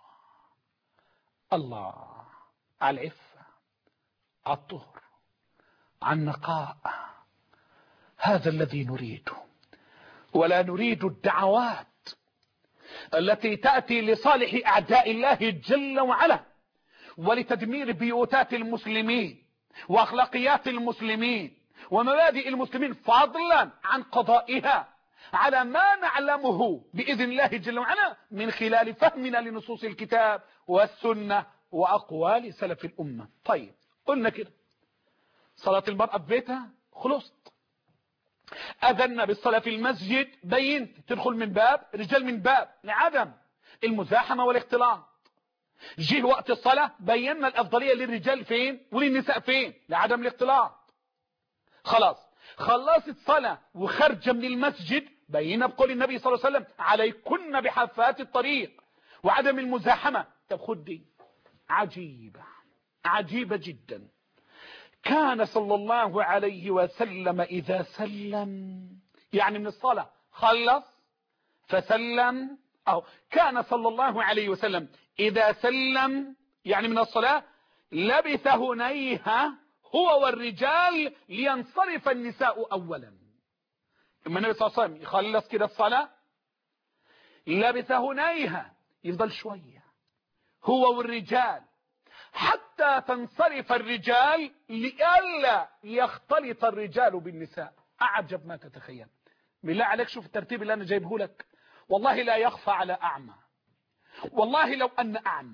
الله على العفه، على الطهر، على النقاء. هذا الذي نريده، ولا نريد الدعوات التي تأتي لصالح أعداء الله جل وعلا ولتدمير بيوتات المسلمين وأخلاقيات المسلمين ومبادئ المسلمين، فضلا عن قضائها على ما نعلمه بإذن الله جل وعلا من خلال فهمنا لنصوص الكتاب والسنة وأقوال سلف الأمة. طيب قلنا كده صلاة المرأة في بيتها خلصت، أذن بالصلاة في المسجد بين تدخل من باب، رجال من باب لعدم المزاحمة والاختلاط. جه وقت الصلاة بينا الأفضلية للرجال فين وللنساء فين لعدم الاختلاط. خلاص خلصت صلاة وخرج من المسجد بينا بقول النبي صلى الله عليه وسلم عليكن بحافات الطريق وعدم المزاحمة. طب خد دي عجيبة عجيبة جدا. كان صلى الله عليه وسلم إذا سلم، يعني من الصلاة خلص فسلم، أو كان صلى الله عليه وسلم إذا سلم يعني من الصلاة لبث هنيها هو والرجال لينصرف النساء أولا. اما النبي صلى الله عليه وسلم يخلص كده الصلاة لبث هنيها، يفضل شوية هو والرجال حتى تنصرف الرجال لئلا يختلط الرجال بالنساء. أعجب ما تتخيل. بالله عليك شوف الترتيب اللي أنا جايبه لك، والله لا يخفى على أعمى. والله لو أن أعمى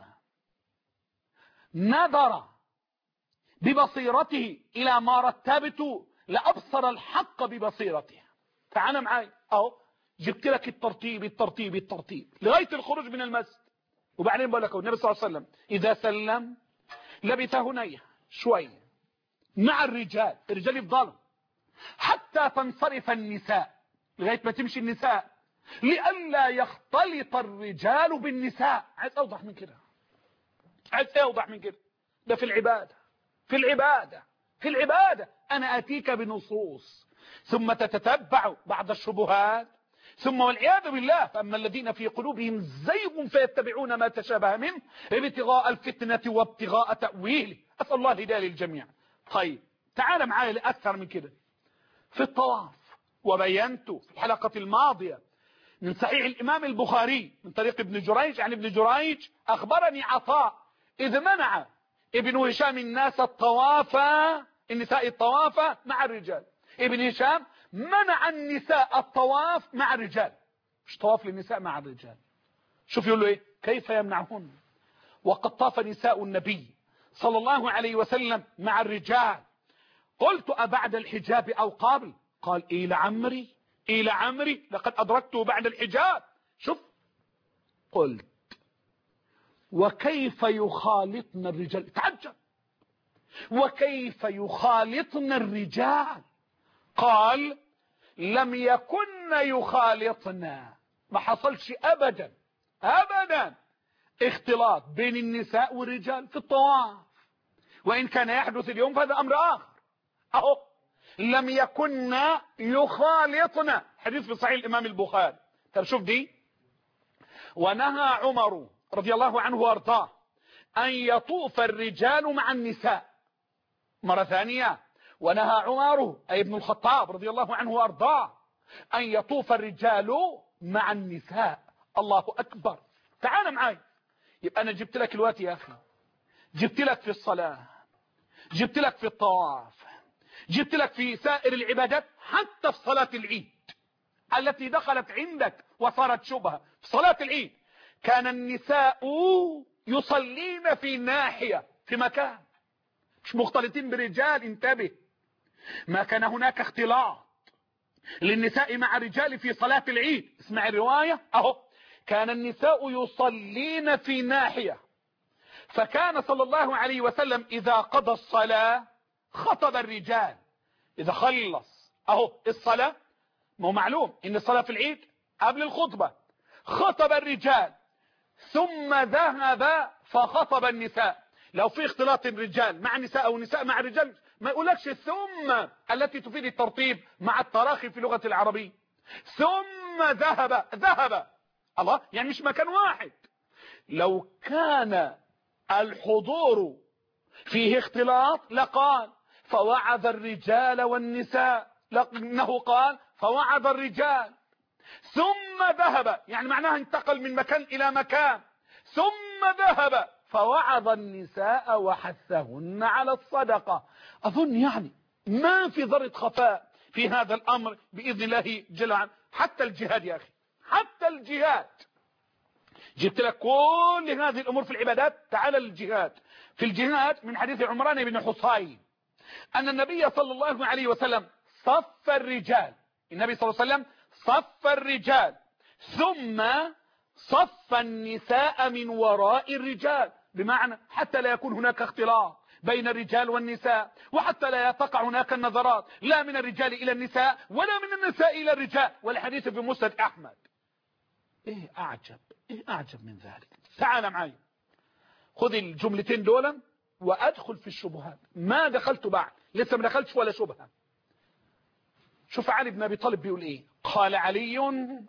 نظر ببصيرته إلى ما رتبته لأبصر الحق ببصيرته. تعال معي أهو جبت لك الترتيب الترتيب الترتيب لغاية الخروج من المسجد. وبعدين بقول لك النبي صلى الله عليه وسلم إذا سلم لبث هنيه شوية مع الرجال، الرجال يفضلوا حتى تنصرف النساء، لغاية ما تمشي النساء لئلا يختلط الرجال بالنساء. عايز أوضح من كده؟ عايز أوضح من كده؟ ده في العبادة في العبادة في العبادة أنا أتيك بنصوص ثم تتتبع بعض الشبهات، ثم والعياذ بالله فأما الذين في قلوبهم زيغ فيتبعون ما تشابه منه ابتغاء الفتنة وابتغاء تأويله. أسأل الله الهداية للجميع. طيب تعال معايا لأكثر من كده في الطواف. وبينت في الحلقة الماضية من صحيح الإمام البخاري من طريق ابن جريج عن ابن جريج أخبرني عطاء إذ منع ابن هشام الناس الطواف، النساء الطواف مع الرجال. ابن هشام منع النساء الطواف مع الرجال، مش طواف للنساء مع الرجال. شوف يقول له ايه كيف يمنعهن وقد طاف نساء النبي صلى الله عليه وسلم مع الرجال. قلت أبعد الحجاب أو قبل؟ قال إيه لعمري إيه لعمري لقد أدركته بعد الحجاب. شوف قلت وكيف يخالطن الرجال، تعجب وكيف يخالطن الرجال؟ قال لم يكن يخالطنا، ما حصلش أبدا أبدا اختلاط بين النساء والرجال في الطواف، وإن كان يحدث اليوم فهذا أمر آخر. أهو لم يكن يخالطنا، حديث في صحيح الإمام البخاري. طب شوف دي، ونهى عمر رضي الله عنه وارضاه أن يطوف الرجال مع النساء. مرة ثانية ونهى عمر أي ابن الخطاب رضي الله عنه وارضاه أن يطوف الرجال مع النساء. الله أكبر. تعال معي. يبقى أنا جبت لك الوقت يا أخي، جبت لك في الصلاة، جبت لك في الطواف، جبت لك في سائر العبادات، حتى في صلاة العيد التي دخلت عندك وصارت شبهة. في صلاة العيد كان النساء يصلين في ناحية في مكان، مش مختلطين برجال. انتبه، ما كان هناك اختلاط للنساء مع الرجال في صلاة العيد. اسمع الرواية اهو، كان النساء يصلين في ناحية، فكان صلى الله عليه وسلم إذا قضى الصلاة خطب الرجال. إذا خلص اهو الصلاة ما هو معلوم إن الصلاة في العيد قبل الخطبة خطب الرجال ثم ذهب فخطب النساء. لو في اختلاط الرجال مع النساء أو النساء مع الرجال ما يقولكش ثم التي تفيد الترتيب مع التراخي في لغة العربية. ثم ذهب ذهب الله يعني مش مكان واحد. لو كان الحضور فيه اختلاط لقال فوعظ الرجال والنساء، لكنه قال فوعظ الرجال ثم ذهب يعني معناها انتقل من مكان إلى مكان. ثم ذهب فوعظ النساء وحثهن على الصدقة. أظن يعني ما في ذرة خفاء في هذا الأمر بإذن الله جل وعلا. حتى الجهاد يا أخي، حتى الجهاد جبت لك كل هذه الأمور في العبادات. تعال الجهاد. في الجهاد من حديث عمران بن حصين أن النبي صلى الله عليه وسلم صف الرجال. النبي صلى الله عليه وسلم صف الرجال ثم صف النساء من وراء الرجال، بمعنى حتى لا يكون هناك اختلاط بين الرجال والنساء، وحتى لا تقع هناك النظرات لا من الرجال إلى النساء ولا من النساء إلى الرجال. والحديث في مسند أحمد. إيه أعجب، إيه أعجب من ذلك. تعال معي خذ الجملتين دولا وأدخل في الشبهات. ما دخلت بعد، لسه ما دخلتش ولا شبهة. شوف علي بن أبي طالب بيقول إيه. قال علي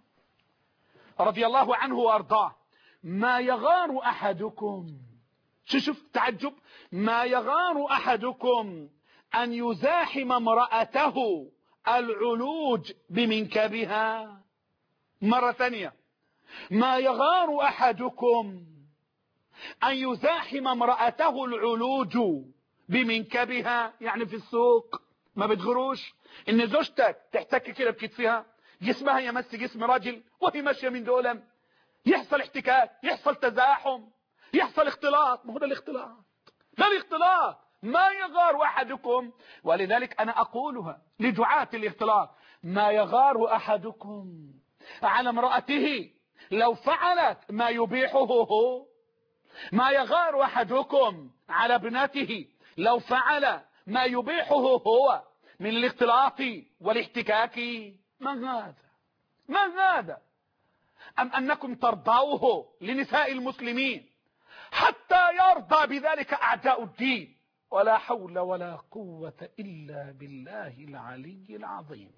رضي الله عنه وأرضاه ما يغار أحدكم، شوف تعجب، ما يغار أحدكم أن يزاحم امرأته العلوج بمنكبها. مرة ثانية، ما يغار أحدكم أن يزاحم امرأته العلوج بمنكبها، يعني في السوق ما بتغروش إن زوجتك تحتك كده بكتفها، جسمها يمس جسم راجل وهي ماشية من دولا، يحصل احتكاك، يحصل تزاحم، يحصل اختلاط. ما هو ده الاختلاط، ده الاختلاط. ما يغار أحدكم، ولذلك أنا أقولها لدعاة الاختلاط، ما يغار أحدكم على امرأته لو فعلت ما يبيحه هو. ما يغار أحدكم على ابنته لو فعل ما يبيحه هو من الاختلاط والاحتكاك. ما هذا؟ ما هذا؟ أم أنكم ترضوه لنساء المسلمين حتى يرضى بذلك أعداء الدين؟ ولا حول ولا قوة إلا بالله العلي العظيم.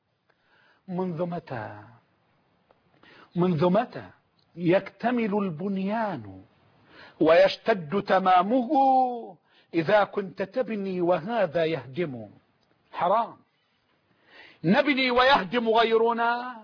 منذ متى منذ متى يكتمل البنيان ويشتد تمامه إذا كنت تبني وهذا يهدم؟ حرام. نبني ويهدم غيرنا،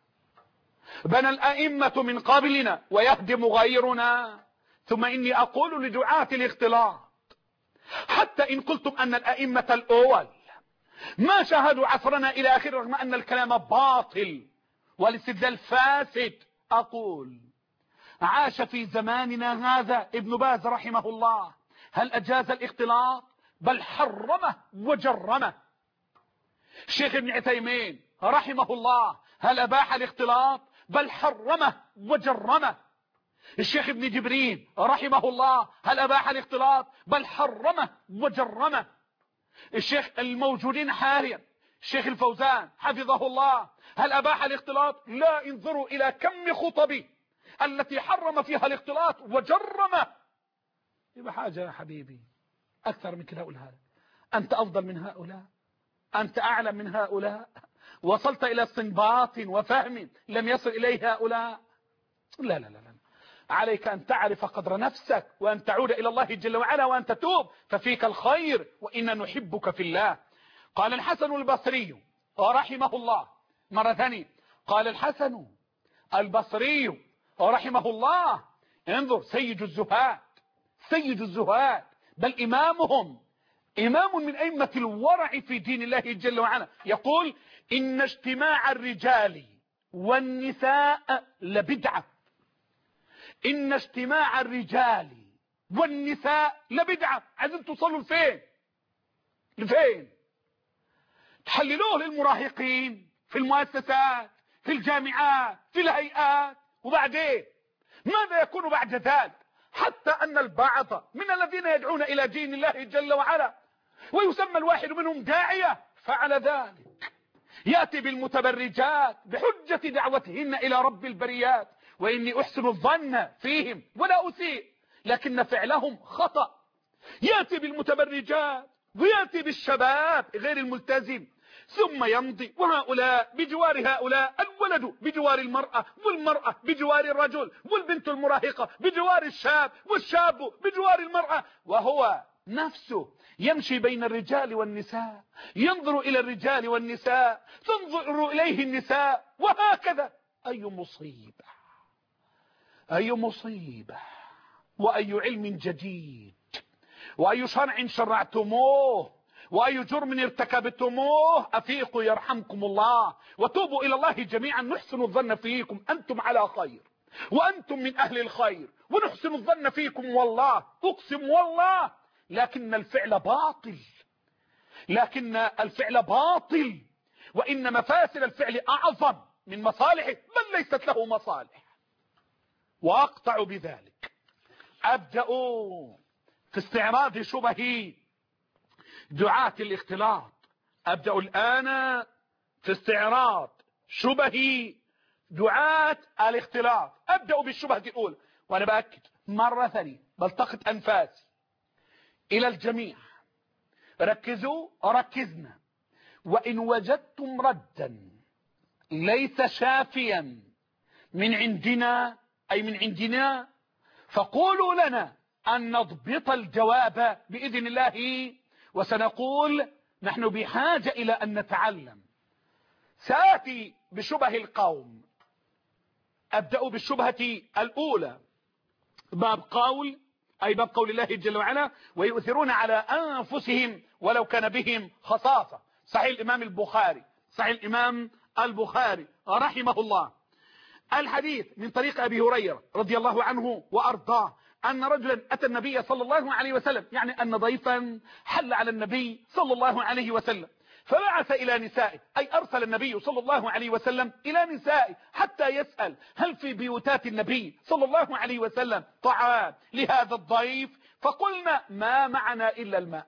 بنى الأئمة من قبلنا ويهدم غيرنا. ثم إني أقول لدعاة الاختلاط حتى إن قلتم أن الأئمة الأول ما شاهدوا عصرنا إلى آخره، رغم أن الكلام باطل والاستدلال فاسد، أقول عاش في زماننا هذا ابن باز رحمه الله، هل أجاز الاختلاط؟ بل حرمه وجرمه. الشيخ ابن عثيمين رحمه الله هل أباح الاختلاط؟ بل حرمه وجرمه. الشيخ ابن جبرين رحمه الله هل أباح الاختلاط؟ بل حرمه وجرمه. الشيخ الموجودين حاليا الشيخ الفوزان حفظه الله هل أباح الاختلاط؟ لا، انظروا إلى كم خطبه التي حرم فيها الاختلاط وجرمه. يبقى حاجة يا حبيبي أكثر من كده أقول هذا. أنت أفضل من هؤلاء؟ أنت أعلم من هؤلاء؟ وصلت إلى استنباط وفهم لم يصل إليه هؤلاء؟ لا لا لا لا. عليك أن تعرف قدر نفسك وأن تعود إلى الله جل وعلا وأن تتوب، ففيك الخير وإن نحبك في الله. قال الحسن البصري رحمه الله مرة ثانية، قال الحسن البصري رحمه الله، انظر سيد الزهاد، سيد الزهاد بل إمامهم، إمام من أئمة الورع في دين الله جل وعلا، يقول إن اجتماع الرجال والنساء لبدعة. إن اجتماع الرجال والنساء لبدعة. عايزين توصلوا لفين؟ لفين؟ تحللوه للمراهقين في المؤسسات في الجامعات في الهيئات، وبعدين ماذا يكون بعد ذلك؟ حتى أن البعض من الذين يدعون إلى دين الله جل وعلا ويسمى الواحد منهم داعية فعل ذلك. يأتي بالمتبرجات بحجة دعوتهن إلى رب البريات، وإني أحسن الظن فيهم ولا أسيء، لكن فعلهم خطأ. يأتي بالمتبرجات ويأتي بالشباب غير الملتزم، ثم يمضي وهؤلاء بجوار هؤلاء، الولد بجوار المرأة، والمرأة بجوار الرجل، والبنت المراهقة بجوار الشاب، والشاب بجوار المرأة، وهو نفسه يمشي بين الرجال والنساء، ينظر إلى الرجال والنساء، تنظر إليه النساء، وهكذا. أي مصيبة، أي مصيبة، وأي علم جديد، وأي شرع شرعتموه، وأي جرم ارتكبتموه. أفيقوا يرحمكم الله وتوبوا إلى الله جميعا، نحسن الظن فيكم، أنتم على خير وأنتم من أهل الخير، ونحسن الظن فيكم والله، أقسم والله. لكن الفعل باطل، لكن الفعل باطل، وإن مفاسد الفعل أعظم من مصالحه، بل ليست له مصالح. وأقطع بذلك. أبدأ في استعراض شبه دعاة الاختلاط. أبدأ الآن في استعراض شبه دعاة الاختلاط. أبدأ بالشبهة الأولى، وأنا بأكد مرة ثانية بلتقط أنفاسي إلى الجميع، ركزوا ركزنا. وإن وجدتم ردا ليس شافيا من عندنا، أي من عندنا، فقولوا لنا أن نضبط الجواب بإذن الله، وسنقول نحن بحاجة إلى أن نتعلم. سآتي بشبه القوم. أبدأ بالشبهة الأولى، باب قول، أي باب قول الله جل وعلا: ويؤثرون على أنفسهم ولو كان بهم خصاصة. صحيح الإمام البخاري، صحيح الإمام البخاري رحمه الله. الحديث من طريق أبي هريرة رضي الله عنه وأرضاه أن رجلا أتى النبي صلى الله عليه وسلم، يعني أن ضيفا حل على النبي صلى الله عليه وسلم، فبعث إلى نسائه، أي أرسل النبي صلى الله عليه وسلم إلى نسائه حتى يسأل هل في بيوتات النبي صلى الله عليه وسلم طعام لهذا الضيف. فقلنا ما معنا إلا الماء.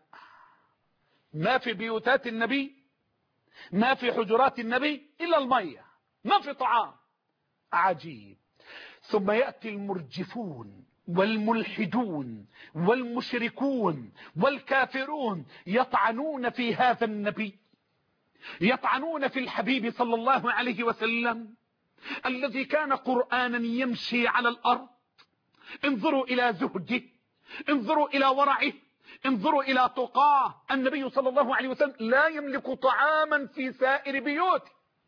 ما في بيوتات النبي، ما في حجرات النبي إلا المية، ما في طعام. عجيب. ثم يأتي المرجفون والملحدون والمشركون والكافرون يطعنون في هذا النبي، يطعنون في الحبيب صلى الله عليه وسلم الذي كان قرآنا يمشي على الأرض. انظروا إلى زهده، انظروا إلى ورعه، انظروا إلى تقاه. النبي صلى الله عليه وسلم لا يملك طعاما في سائر بيوته،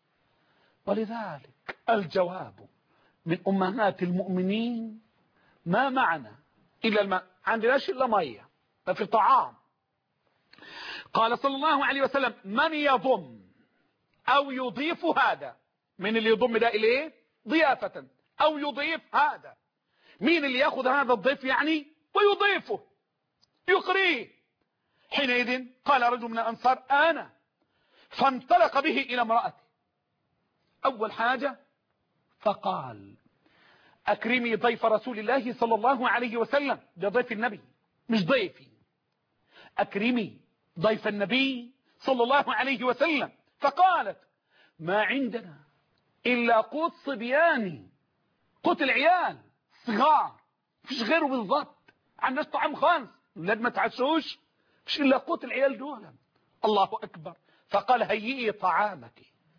ولذلك الجواب من أمهات المؤمنين: ما معنا إلا الماء، عندناش إلا مية، ما في طعام. قال صلى الله عليه وسلم: من يضم أو يضيف هذا؟ من اللي يضم ده إليه ضيافة أو يضيف هذا؟ مين اللي يأخذ هذا الضيف يعني ويضيفه يقريه؟ حينئذ قال رجل من الأنصار: أنا. فانطلق به إلى امرأته. أول حاجة فقال: أكرمي ضيف رسول الله صلى الله عليه وسلم. ده ضيف النبي مش ضيفي. أكرمي ضيف النبي صلى الله عليه وسلم. فقالت: ما عندنا إلا قوت صبياني، قوت العيال صغار، فيش غيره بالضبط، عندناش طعام خالص، ولاد ما تعشوش، فيش إلا قوت العيال دول. الله أكبر. فقال: هيئي طعامك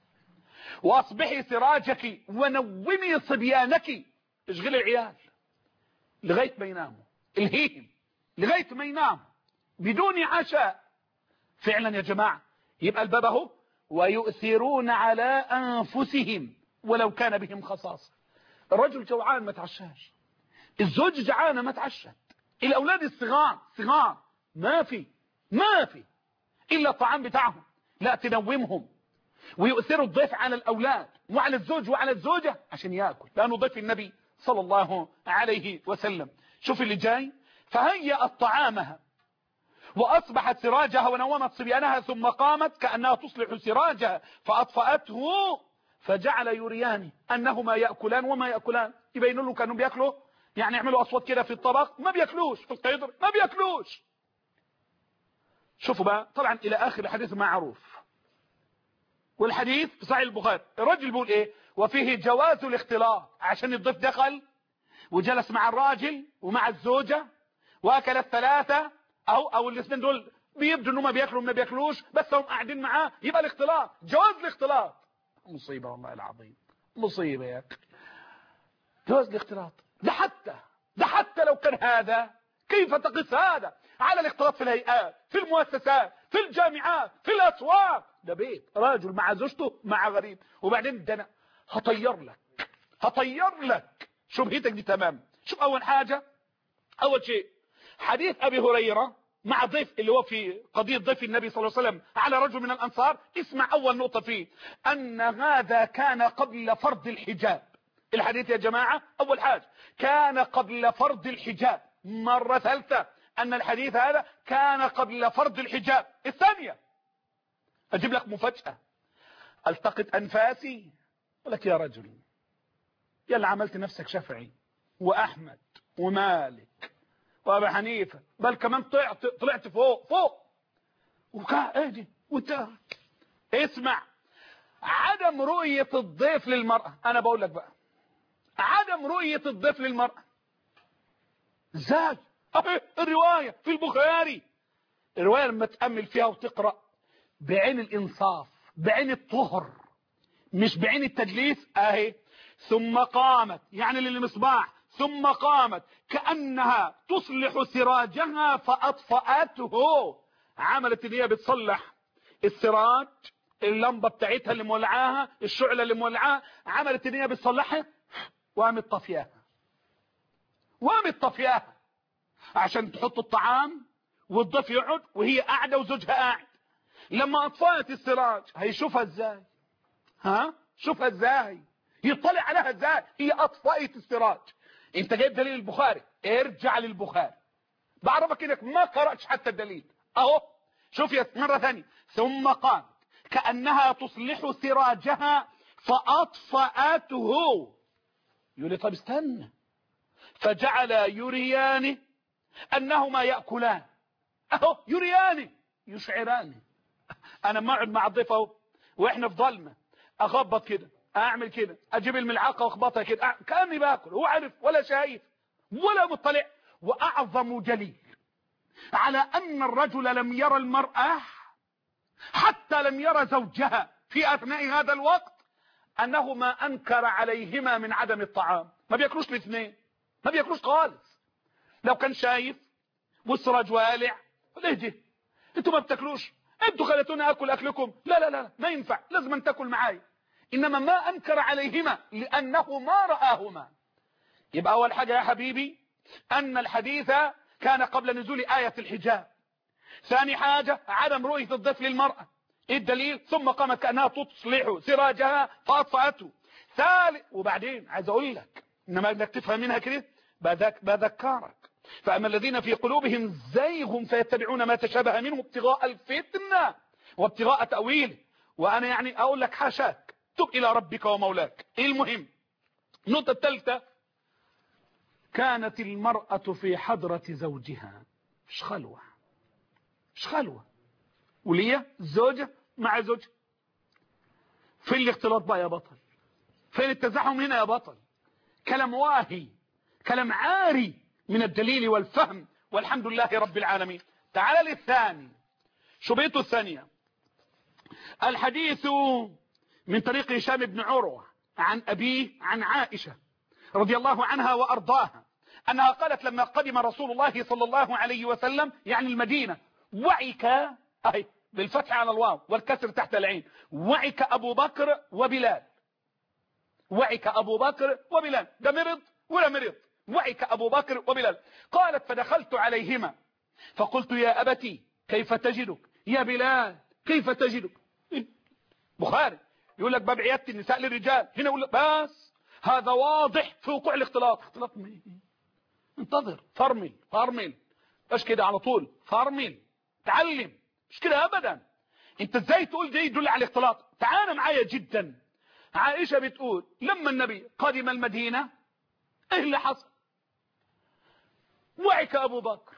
واصبحي سراجك ونومي صبيانك. اشغلي العيال لغاية ما يناموا، الهيهم لغاية ما يناموا بدون عشاء. فعلا يا جماعة، يبقى الباب اهو: ويؤثرون على أنفسهم ولو كان بهم خصاصة. الرجل جوعان ما تعشاش، الزوج جعانة ما تعشت، الأولاد الصغار صغار ما في ما في إلا الطعام بتاعهم، لا تنومهم. ويؤثروا الضيف على الأولاد وعلى الزوج وعلى الزوجة عشان يأكل، لأنه ضيف النبي صلى الله عليه وسلم. شوف اللي جاي: فهيأت طعامها وأصبحت سراجها ونومت صبيانها، ثم قامت كأنها تصلح سراجها فأطفأته، فجعل يريان أنهما يأكلان وما يأكلان. يبينوا له كانوا بيأكلوا، يعني يعملوا أصوات كده في الطبق، ما بيأكلوش، في القدر ما بيأكلوش. شوفوا بقى، طبعا إلى آخر الحديث معروف. والحديث في صحيح البخاري الرجل بيقول ايه؟ وفيه جواز الاختلاط، عشان الضيف دخل وجلس مع الراجل ومع الزوجة واكل الثلاثة او او الاثنين دول بيبدو انهم ما بياكلوا ما بياكلوش، بس هم قاعدين معاه، يبقى الاختلاط، جواز الاختلاط. مصيبة والله العظيم، مصيبة يا اخي، جواز الاختلاط. ده حتى ده حتى لو كان هذا، كيف تقيس هذا على الاختلاط في الهيئات، في المؤسسات، في الجامعات، في الاسواق؟ ده بيت راجل مع زوجته مع غريب. وبعدين ده انا هطير لك هطير لك شبهتك دي تمام. شوف اول حاجة، اول شيء حديث ابي هريرة مع ضيف اللي هو في قضية ضيف النبي صلى الله عليه وسلم على رجل من الانصار. اسمع اول نقطة فيه، ان هذا كان قبل فرض الحجاب. الحديث يا جماعة اول حاجة كان قبل فرض الحجاب، مرة ثالثة ان الحديث هذا كان قبل فرض الحجاب. الثانية اجيب لك مفاجأة، التقط انفاسي لك يا رجل، يلا عملت نفسك شافعي واحمد ومالك وابي حنيفة، بل كمان طلعت طلعت فوق فوق وكا اهدي وانت. اسمع، عدم رؤية الضيف للمرأة، انا بقول لك بقى عدم رؤية الضيف للمرأة ازاي؟ الرواية في البخاري، الرواية لما تأمل فيها وتقرأ بعين الانصاف، بعين الطهر، مش بعين التدليس، اهي ثم قامت يعني للمصباح، ثم قامت كأنها تصلح سراجها فأطفأته. عملت ان هي بتصلح السراج، اللمبة بتاعتها اللي مولعاها، الشعلة اللي مولعاها، عملت ان هي بتصلحها وقامت طفياها وقامت طفياها عشان تحط الطعام والضيف يقعد وهي قاعدة وزوجها قاعد. لما اطفأت السراج هيشوفها ازاي؟ ها شوفها ازاي؟ يطلع عليها ازاي؟ هي اطفأت السراج. انت جايب دليل البخاري، ارجع للبخاري، بعرفك انك ما قرأتش حتى الدليل اهو. شوف يا مرة ثانية، ثم قامت كأنها تصلح سراجها فأطفأته. يقول لي طب استنى، فجعل يريان انهما يأكلان، اهو يريان يشعران. انا ما اقعد مع الضيف اهو واحنا في ظلمه، اخبط كده، اعمل كده، اجيب الملعقه واخبطها كده كاني باكل، هو عارف ولا شايف ولا مطلع. واعظم دليل على ان الرجل لم يرى المراه حتى لم يرى زوجها في اثناء هذا الوقت انه ما انكر عليهما من عدم الطعام. ما بياكلوش الاثنين، ما بياكلوش خالص. لو كان شايف والسراج والع، ليه دي انتوا ما بتاكلوش؟ انتوا خلتوني اكل اكلكم، لا لا لا ما ينفع، لازم أن تاكل معايا. انما ما انكر عليهما لانه ما راهما. يبقى اول حاجه يا حبيبي ان الحديث كان قبل نزول ايه الحجاب. ثاني حاجه عدم رؤيه الضيف للمراه، ايه الدليل؟ ثم قامت كانها تصلح سراجها فاطفاته. ثالث، وبعدين عايز اقول لك انما انك تفهم منها كده بذكرك، فأما الذين في قلوبهم زيغ فيتبعون ما تشابه منه ابتغاء الفتنة وابتغاء تأويله. وأنا يعني أقول لك حاشاك، تب إلى ربك ومولاك. المهم النقطة الثالثة، كانت المرأة في حضرة زوجها، مش خلوة مش خلوة وليه زوجة مع زوجها. فين الاختلاط بقى يا بطل؟ فين التزاحم هنا يا بطل؟ كلام واهي، كلام عاري من الدليل والفهم، والحمد لله رب العالمين. تعال للثاني، شبهته الثانية، الحديث من طريق هشام بن عروة عن أبيه عن عائشة رضي الله عنها وأرضاها أنها قالت لما قدم رسول الله صلى الله عليه وسلم يعني المدينة، وعك، أهي بالفتح على الواو والكسر تحت العين، وعك أبو بكر وبلال. وعك أبو بكر وبلال، ده مرض ولا مرض؟ وعك أبو بكر وبلال. قالت فدخلت عليهما فقلت يا أبتي كيف تجدك، يا بلال كيف تجدك. بخاري يقول لك باب عيادة النساء للرجال، هنا يقول لك بس هذا واضح في وقوع الاختلاط. اختلاط مين؟ انتظر، فرمل فرمل، ايش كده على طول، فرمل تعلم، مش كده ابدا. انت ازاي تقول ده يدل على الاختلاط؟ تعال معايا جدا. عائشة بتقول لما النبي قدم المدينة ايه اللي حصل؟ وعك ابو بكر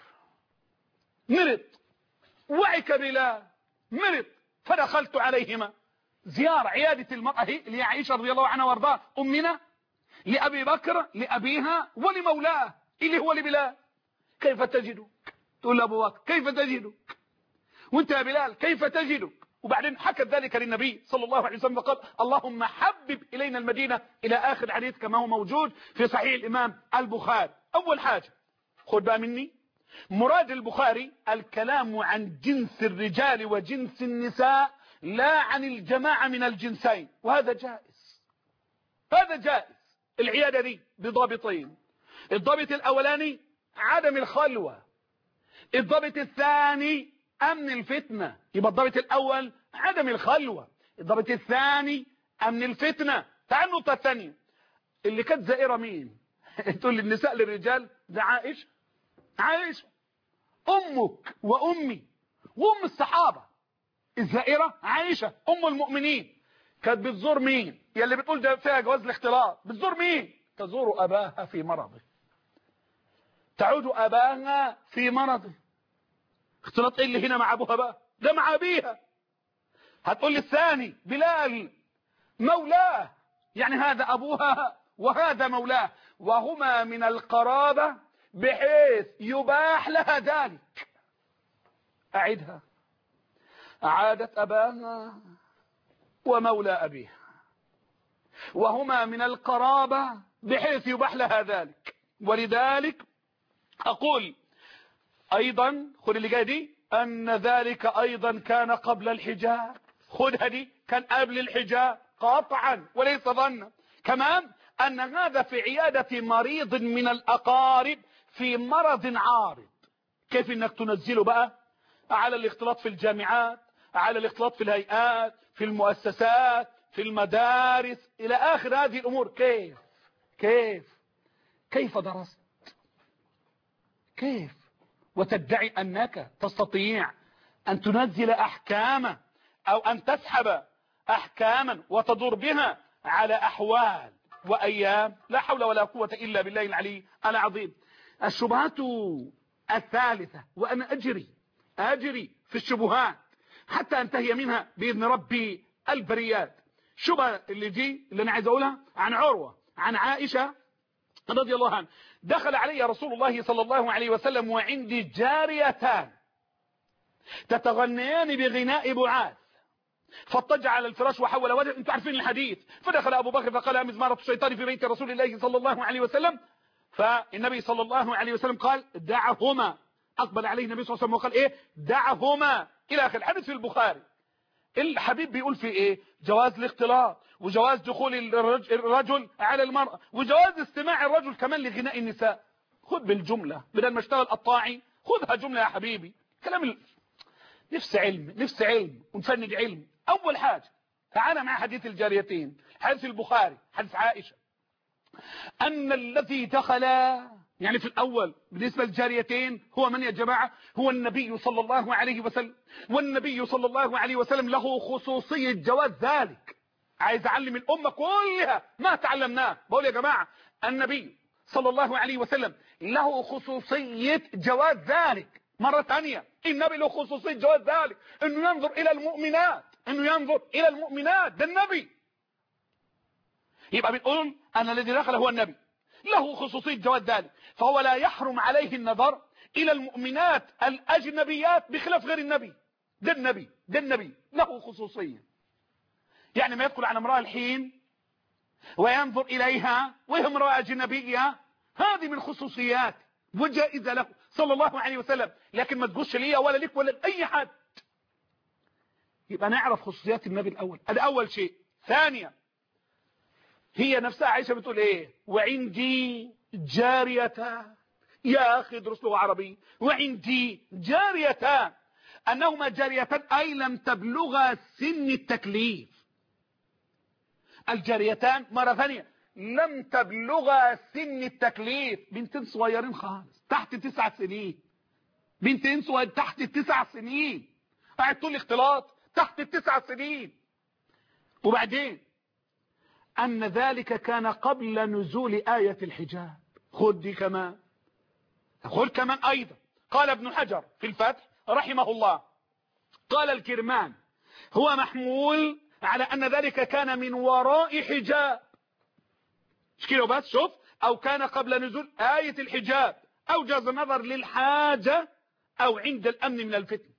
مرض، وعك بلال مرض، فدخلت عليهما زيارة عيادة المرأة هي اللي هي عائشة رضي الله عنها وارضاها أمنا لأبي بكر لأبيها ولمولاه اللي هو لبلال. كيف تجدك؟ تقول لأبو بكر كيف تجدك؟ وانت يا بلال كيف تجدك؟ وبعدين حكت ذلك للنبي صلى الله عليه وسلم فقال اللهم حبب إلينا المدينة إلى آخر الحديث كما هو موجود في صحيح الإمام البخاري. أول حاجة خد بقى مني، مراد البخاري الكلام عن جنس الرجال وجنس النساء لا عن الجماعة من الجنسين، وهذا جائز، هذا جائز. العيادة دي بضابطين، الضابط الأولاني عدم الخلوة، الضابط الثاني أمن الفتنة. يبقى الضابط الأول عدم الخلوة، الضابط الثاني أمن الفتنة. تعال النقطة الثانية، اللي كانت زائرة مين؟ تقول لي النساء للرجال، ده عائشة، عائشة أمك وأمي وأم الصحابة. الزائرة عائشة أم المؤمنين كانت بتزور مين؟ يا اللي بتقول ده فيها جواز الاختلاط، بتزور مين؟ تزور أباها في مرضه، تعود أباها في مرضه. اختلاط ايه اللي هنا مع ابوها بقى؟ ده مع ابيها. هتقول لي الثاني بلال مولاه، يعني هذا ابوها وهذا مولاه، وهما من القرابة بحيث يباح لها ذلك. اعدها، عادت اباها ومولى ابيها، وهما من القرابة بحيث يباح لها ذلك. ولذلك اقول ايضا، خذ اللي جاي دي، ان ذلك ايضا كان قبل الحجاب. خذها دي، كان قبل الحجاب قطعا وليس ظنا. كمان ان هذا في عيادة مريض من الاقارب في مرض عارض. كيف انك تنزله بقى على الاختلاط في الجامعات، على الاختلاط في الهيئات، في المؤسسات، في المدارس، الى اخر هذه الامور. كيف كيف كيف درست؟ كيف وتدعي أنك تستطيع أن تنزل أحكاما أو أن تسحب أحكاما وتدور بها على أحوال وأيام؟ لا حول ولا قوة إلا بالله العلي العظيم. الشبهات الثالثة، وأنا أجري أجري في الشبهات حتى أنتهي منها بإذن ربي البريات. شبهة اللي دي اللي أنا عايز أقولها عن عروة عن عائشة رضي الله عنه. دخل علي رسول الله صلى الله عليه وسلم وعندي جاريتان تتغنيان بغناء بعاث، فاضطجع على الفراش وحول وجهه. انتم عارفين الحديث. فدخل ابو بكر فقال مزمارة الشيطان في بيت رسول الله صلى الله عليه وسلم، فالنبي صلى الله عليه وسلم قال دعهما. اقبل عليه النبي صلى الله عليه وسلم وقال ايه؟ دعهما، الى اخر الحديث في البخاري. الحبيب بيقول في ايه؟ جواز الاختلاط، وجواز دخول الرجل على المرأة، وجواز استماع الرجل كمان لغناء النساء. خذ بالجملة بدل ما اشتغل قطاعي، خذها جملة يا حبيبي. كلام ال... نفس علم نفس علم ونفند علم. اول حاجة تعالى مع حديث الجاريتين، حديث البخاري حديث عائشة، ان الذي دخل يعني في الأول بالنسبة للجاريتين هو من يا جماعة؟ هو النبي صلى الله عليه وسلم. والنبي صلى الله عليه وسلم له خصوصية جواز ذلك. عايز أعلم الأمة كلها ما تعلمناه. بقول يا جماعة النبي صلى الله عليه وسلم له خصوصية جواز ذلك. مرة ثانية النبي له خصوصية جواز ذلك، انه ينظر الى المؤمنات، انه ينظر الى المؤمنات. ده النبي. يبقى بنقول ان الذي دخل هو النبي، له خصوصية جواز ذلك، فهو لا يحرم عليه النظر الى المؤمنات الاجنبيات بخلاف غير النبي. ده النبي ده النبي له خصوصية. يعني ما يدخل على امرأة الحين وينظر اليها وهي امرأة اجنبية، هذه من خصوصيات وجائزة له صلى الله عليه وسلم، لكن ما تقولش ليا ولا لك ولا لأي حد. يبقى نعرف خصوصيات النبي الأول، هذا أول شيء. ثانيا هي نفسها عائشة بتقول إيه؟ وعندي جاريتان. يا أخي درس لغة عربية. وعندي جاريتان، أنهما جاريتان أي لم تبلغا سن التكليف. الجاريتان مرة ثانية لم تبلغا سن التكليف، بنتين صغيرين خالص تحت تسع سنين. بنتين صغيرين تحت التسع سنين، قاعد تقول لي اختلاط تحت التسع سنين. وبعدين أن ذلك كان قبل نزول آية الحجاب. خذ دي كمان، خذ كمان أيضا. قال ابن حجر في الفتح رحمه الله، قال الكرمان هو محمول على أن ذلك كان من وراء حجاب، مش كده بس، شوف، أو كان قبل نزول آية الحجاب، أو جاز النظر للحاجة أو عند الأمن من الفتن.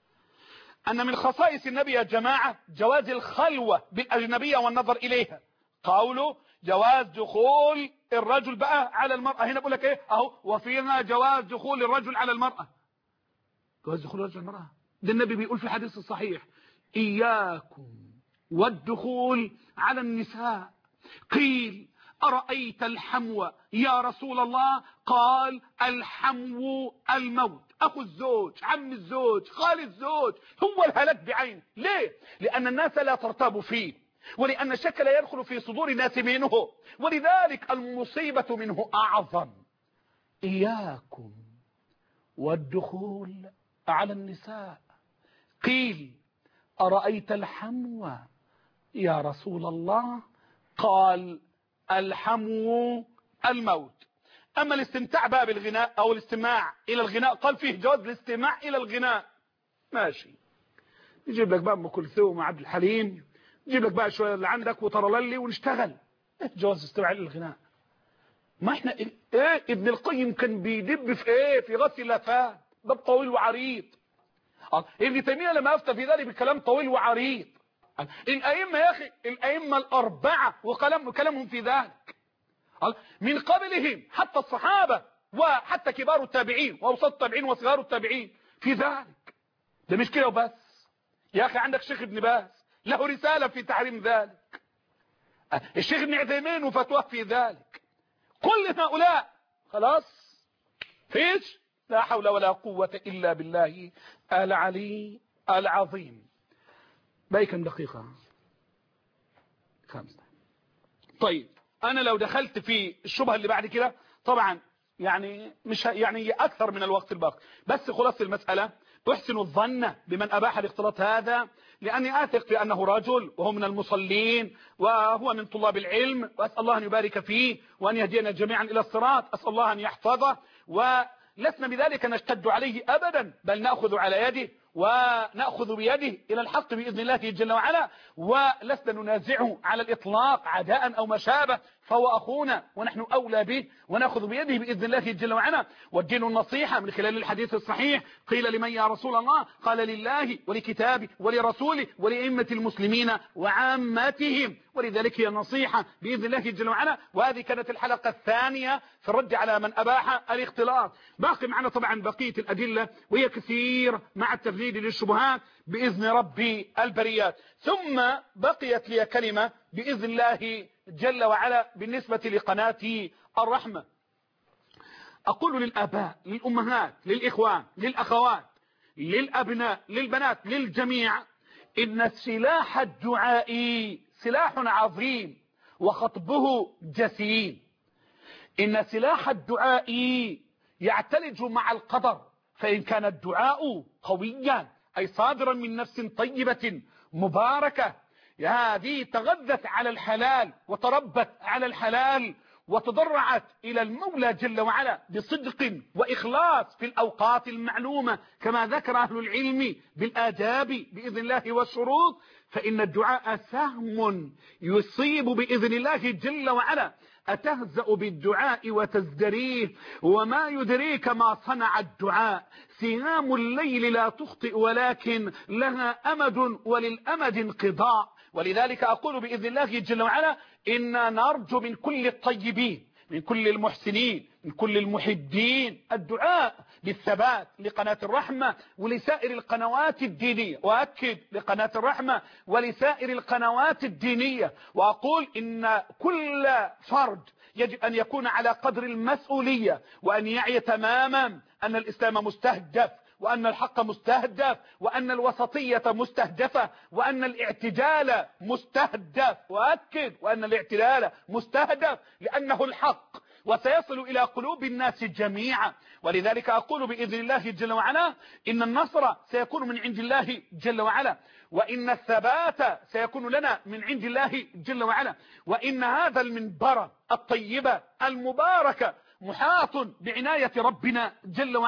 أن من خصائص النبي يا جماعة جواز الخلوة بالأجنبية والنظر إليها. قوله جواز دخول الرجل بقى على المرأة، هنا بقول لك إيه أهو، وفينا جواز دخول الرجل على المرأة. جواز دخول الرجل على المرأة ده النبي بيقول في الحديث الصحيح: إياكم والدخول على النساء. قيل: أرأيت الحمو يا رسول الله؟ قال: الحمو الموت، أخو الزوج، عم الزوج، خال الزوج، هو الهلاك بعين. ليه؟ لأن الناس لا ترتاب فيه، ولأن الشك لا يدخل في صدور الناس منه، ولذلك المصيبة منه أعظم. إياكم والدخول على النساء. قيل: أرأيت الحمو يا رسول الله؟ قال: الحمو الموت. أما الاستمتاع بقى بالغناء أو الاستماع إلى الغناء، قال فيه جواز الاستماع إلى الغناء. ماشي، نجيب لك بقى أم كلثوم وعبد الحليم، نجيب لك بقى شوية اللي عندك وترللي ونشتغل. إيه جواز الاستماع إلى الغناء؟ ما احنا ايه، ابن القيم كان بيدب في ايه، في غسل اللافات، ده طويل وعريض. ابن تيمية لما افتى في ذلك بكلام طويل وعريض. الأئمة يا أخي، الأئمة الأربعة وكلام كلامهم في ذلك من قبلهم، حتى الصحابة وحتى كبار التابعين وأوسط التابعين وصغار التابعين في ذلك. ده مش كده وبس يا أخي، عندك شيخ ابن باز له رسالة في تحريم ذلك، الشيخ ابن عثيمين وفتواه في ذلك. كل هؤلاء خلاص فيش، لا حول ولا قوة إلا بالله العلي العظيم. باقي كم دقيقة؟ خمسة. طيب أنا لو دخلت في الشبهة اللي بعد كده طبعا يعني مش يعني أكثر من الوقت الباقي، بس خلاص المسألة: أحسن الظن بمن أباح الاختلاط هذا، لأني أثق في أنه رجل وهو من المصلين وهو من طلاب العلم، وأسأل الله أن يبارك فيه وأن يهدينا جميعا إلى الصراط، أسأل الله أن يحفظه، ولسنا بذلك نشتد عليه أبدا، بل نأخذ على يده ونأخذ بيده إلى الحق بإذن الله جل وعلا، ولسنا ننازعه على الإطلاق عداء أو ما شابه، فهو أخونا ونحن أولى به، ونأخذ بيده بإذن الله جل وعلا. والدين النصيحة من خلال الحديث الصحيح: قيل لمن يا رسول الله؟ قال: لله ولكتابه ولرسوله ولأئمة المسلمين وعامتهم. ولذلك هي النصيحة بإذن الله جل وعلا. وهذه كانت الحلقة الثانية في الرد على من أباح الاختلاط. باقي معنا طبعا بقية الأدلة وهي كثير مع التفريد للشبهات بإذن ربي البريات. ثم بقيت لي كلمة بإذن الله جل وعلا بالنسبة لقناة الرحمة. أقول للآباء، للأمهات، للإخوان، للأخوات، للأبناء، للبنات، للجميع: إن السلاح الدعائي سلاح عظيم وخطبه جسيم. إن سلاح الدعائي يعتلج مع القدر، فإن كان الدعاء قويا أي صادرا من نفس طيبة مباركة، هذه تغذت على الحلال وتربت على الحلال وتضرعت إلى المولى جل وعلا بصدق وإخلاص في الأوقات المعلومة كما ذكر أهل العلم بالآداب بإذن الله والشروط، فإن الدعاء سهم يصيب بإذن الله جل وعلا. أتهزأ بالدعاء وتزدريه؟ وما يدريك ما صنع الدعاء؟ سهام الليل لا تخطئ ولكن لها أمد وللأمد انقضاء. ولذلك أقول بإذن الله جل وعلا: إنا نرجو من كل الطيبين، من كل المحسنين، من كل المحبين الدعاء بالثبات لقناة الرحمة ولسائر القنوات الدينية، وأكد لقناة الرحمة ولسائر القنوات الدينية. وأقول إن كل فرد يجب أن يكون على قدر المسؤولية، وأن يعي تماما أن الإسلام مستهدف، وأن الحق مستهدف، وأن الوسطية مستهدفة، وأن الاعتدال مستهدف. وأكد وأن الاعتدال مستهدف لأنه الحق وسيصل إلى قلوب الناس جميعا. ولذلك أقول بإذن الله جل وعلا: إن النصر سيكون من عند الله جل وعلا، وإن الثبات سيكون لنا من عند الله جل وعلا، وإن هذا المنبر الطيبة المباركة محاط بعناية ربنا جل وعلا.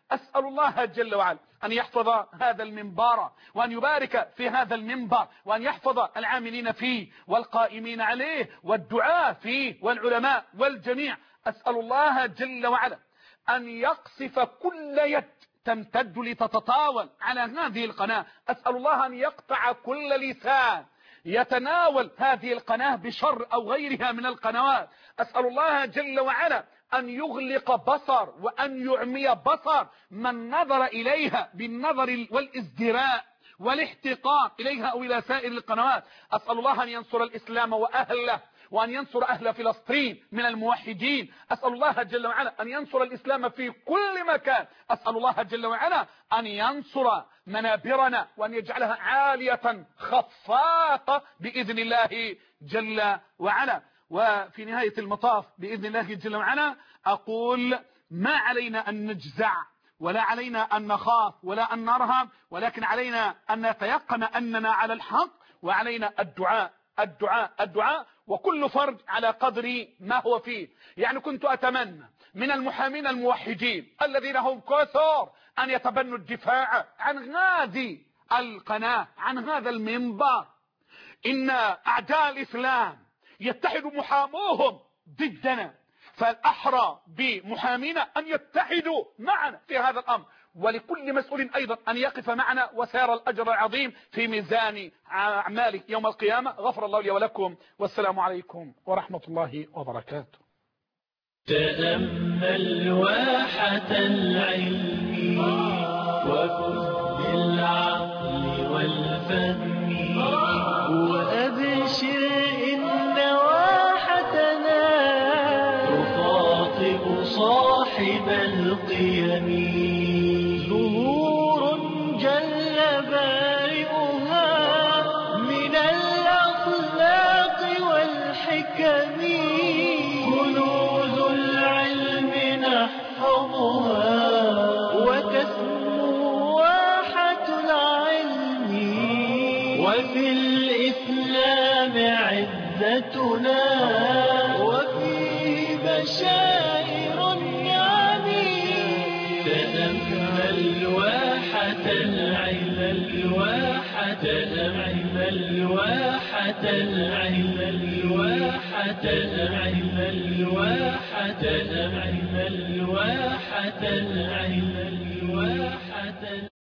أسأل الله جل وعلا أن يحفظ هذا المنبر وأن يبارك في هذا المنبر وأن يحفظ العاملين فيه والقائمين عليه والدعاة فيه والعلماء والجميع. أسأل الله جل وعلا أن يقصف كل يد تمتد لتتطاول على هذه القناة. أسأل الله أن يقطع كل لسان يتناول هذه القناة بشر أو غيرها من القنوات. أسأل الله جل وعلا أن يغلق بصر وأن يعمي بصر من نظر إليها بالنظر والازدراء والاحتقار إليها أو إلى سائر القنوات. أسأل الله أن ينصر الإسلام وأهله وأن ينصر أهل فلسطين من الموحدين. أسأل الله جل وعلا أن ينصر الإسلام في كل مكان. أسأل الله جل وعلا أن ينصر منابرنا وأن يجعلها عالية خفاقة بإذن الله جل وعلا. وفي نهاية المطاف بإذن الله جل وعلا أقول ما علينا أن نجزع ولا علينا أن نخاف ولا أن نرهب، ولكن علينا أن نتيقن أننا على الحق، وعلينا الدعاء الدعاء الدعاء وكل فرد على قدر ما هو فيه. يعني كنت أتمنى من المحامين الموحدين الذين هم كثر أن يتبنوا الدفاع عن هذه القناة، عن هذا المنبر. إن أعداء الإسلام يتحد محاموهم ضدنا، فالأحرى بمحامينا أن يتحدوا معنا في هذا الأمر، ولكل مسؤول أيضا أن يقف معنا وسيرى الأجر العظيم في ميزان أعماله يوم القيامة. غفر الله لي ولكم، والسلام عليكم ورحمة الله وبركاته. تأمل واحة العلم وخذ بالعقل والفهم وأبشر إن واحتنا تخاطب صاحب القيم. ظهور جل بارئها من الأخلاق والحكم، كنوز العلم نحفظها وتسمو واحة العلم، وفي الإسلام عزتنا وفي بشائر النعم. تأمل واحة العلم الواحة العلم الواحة العلم الواحة العلم الواحة العلم الواحة العلم الواحة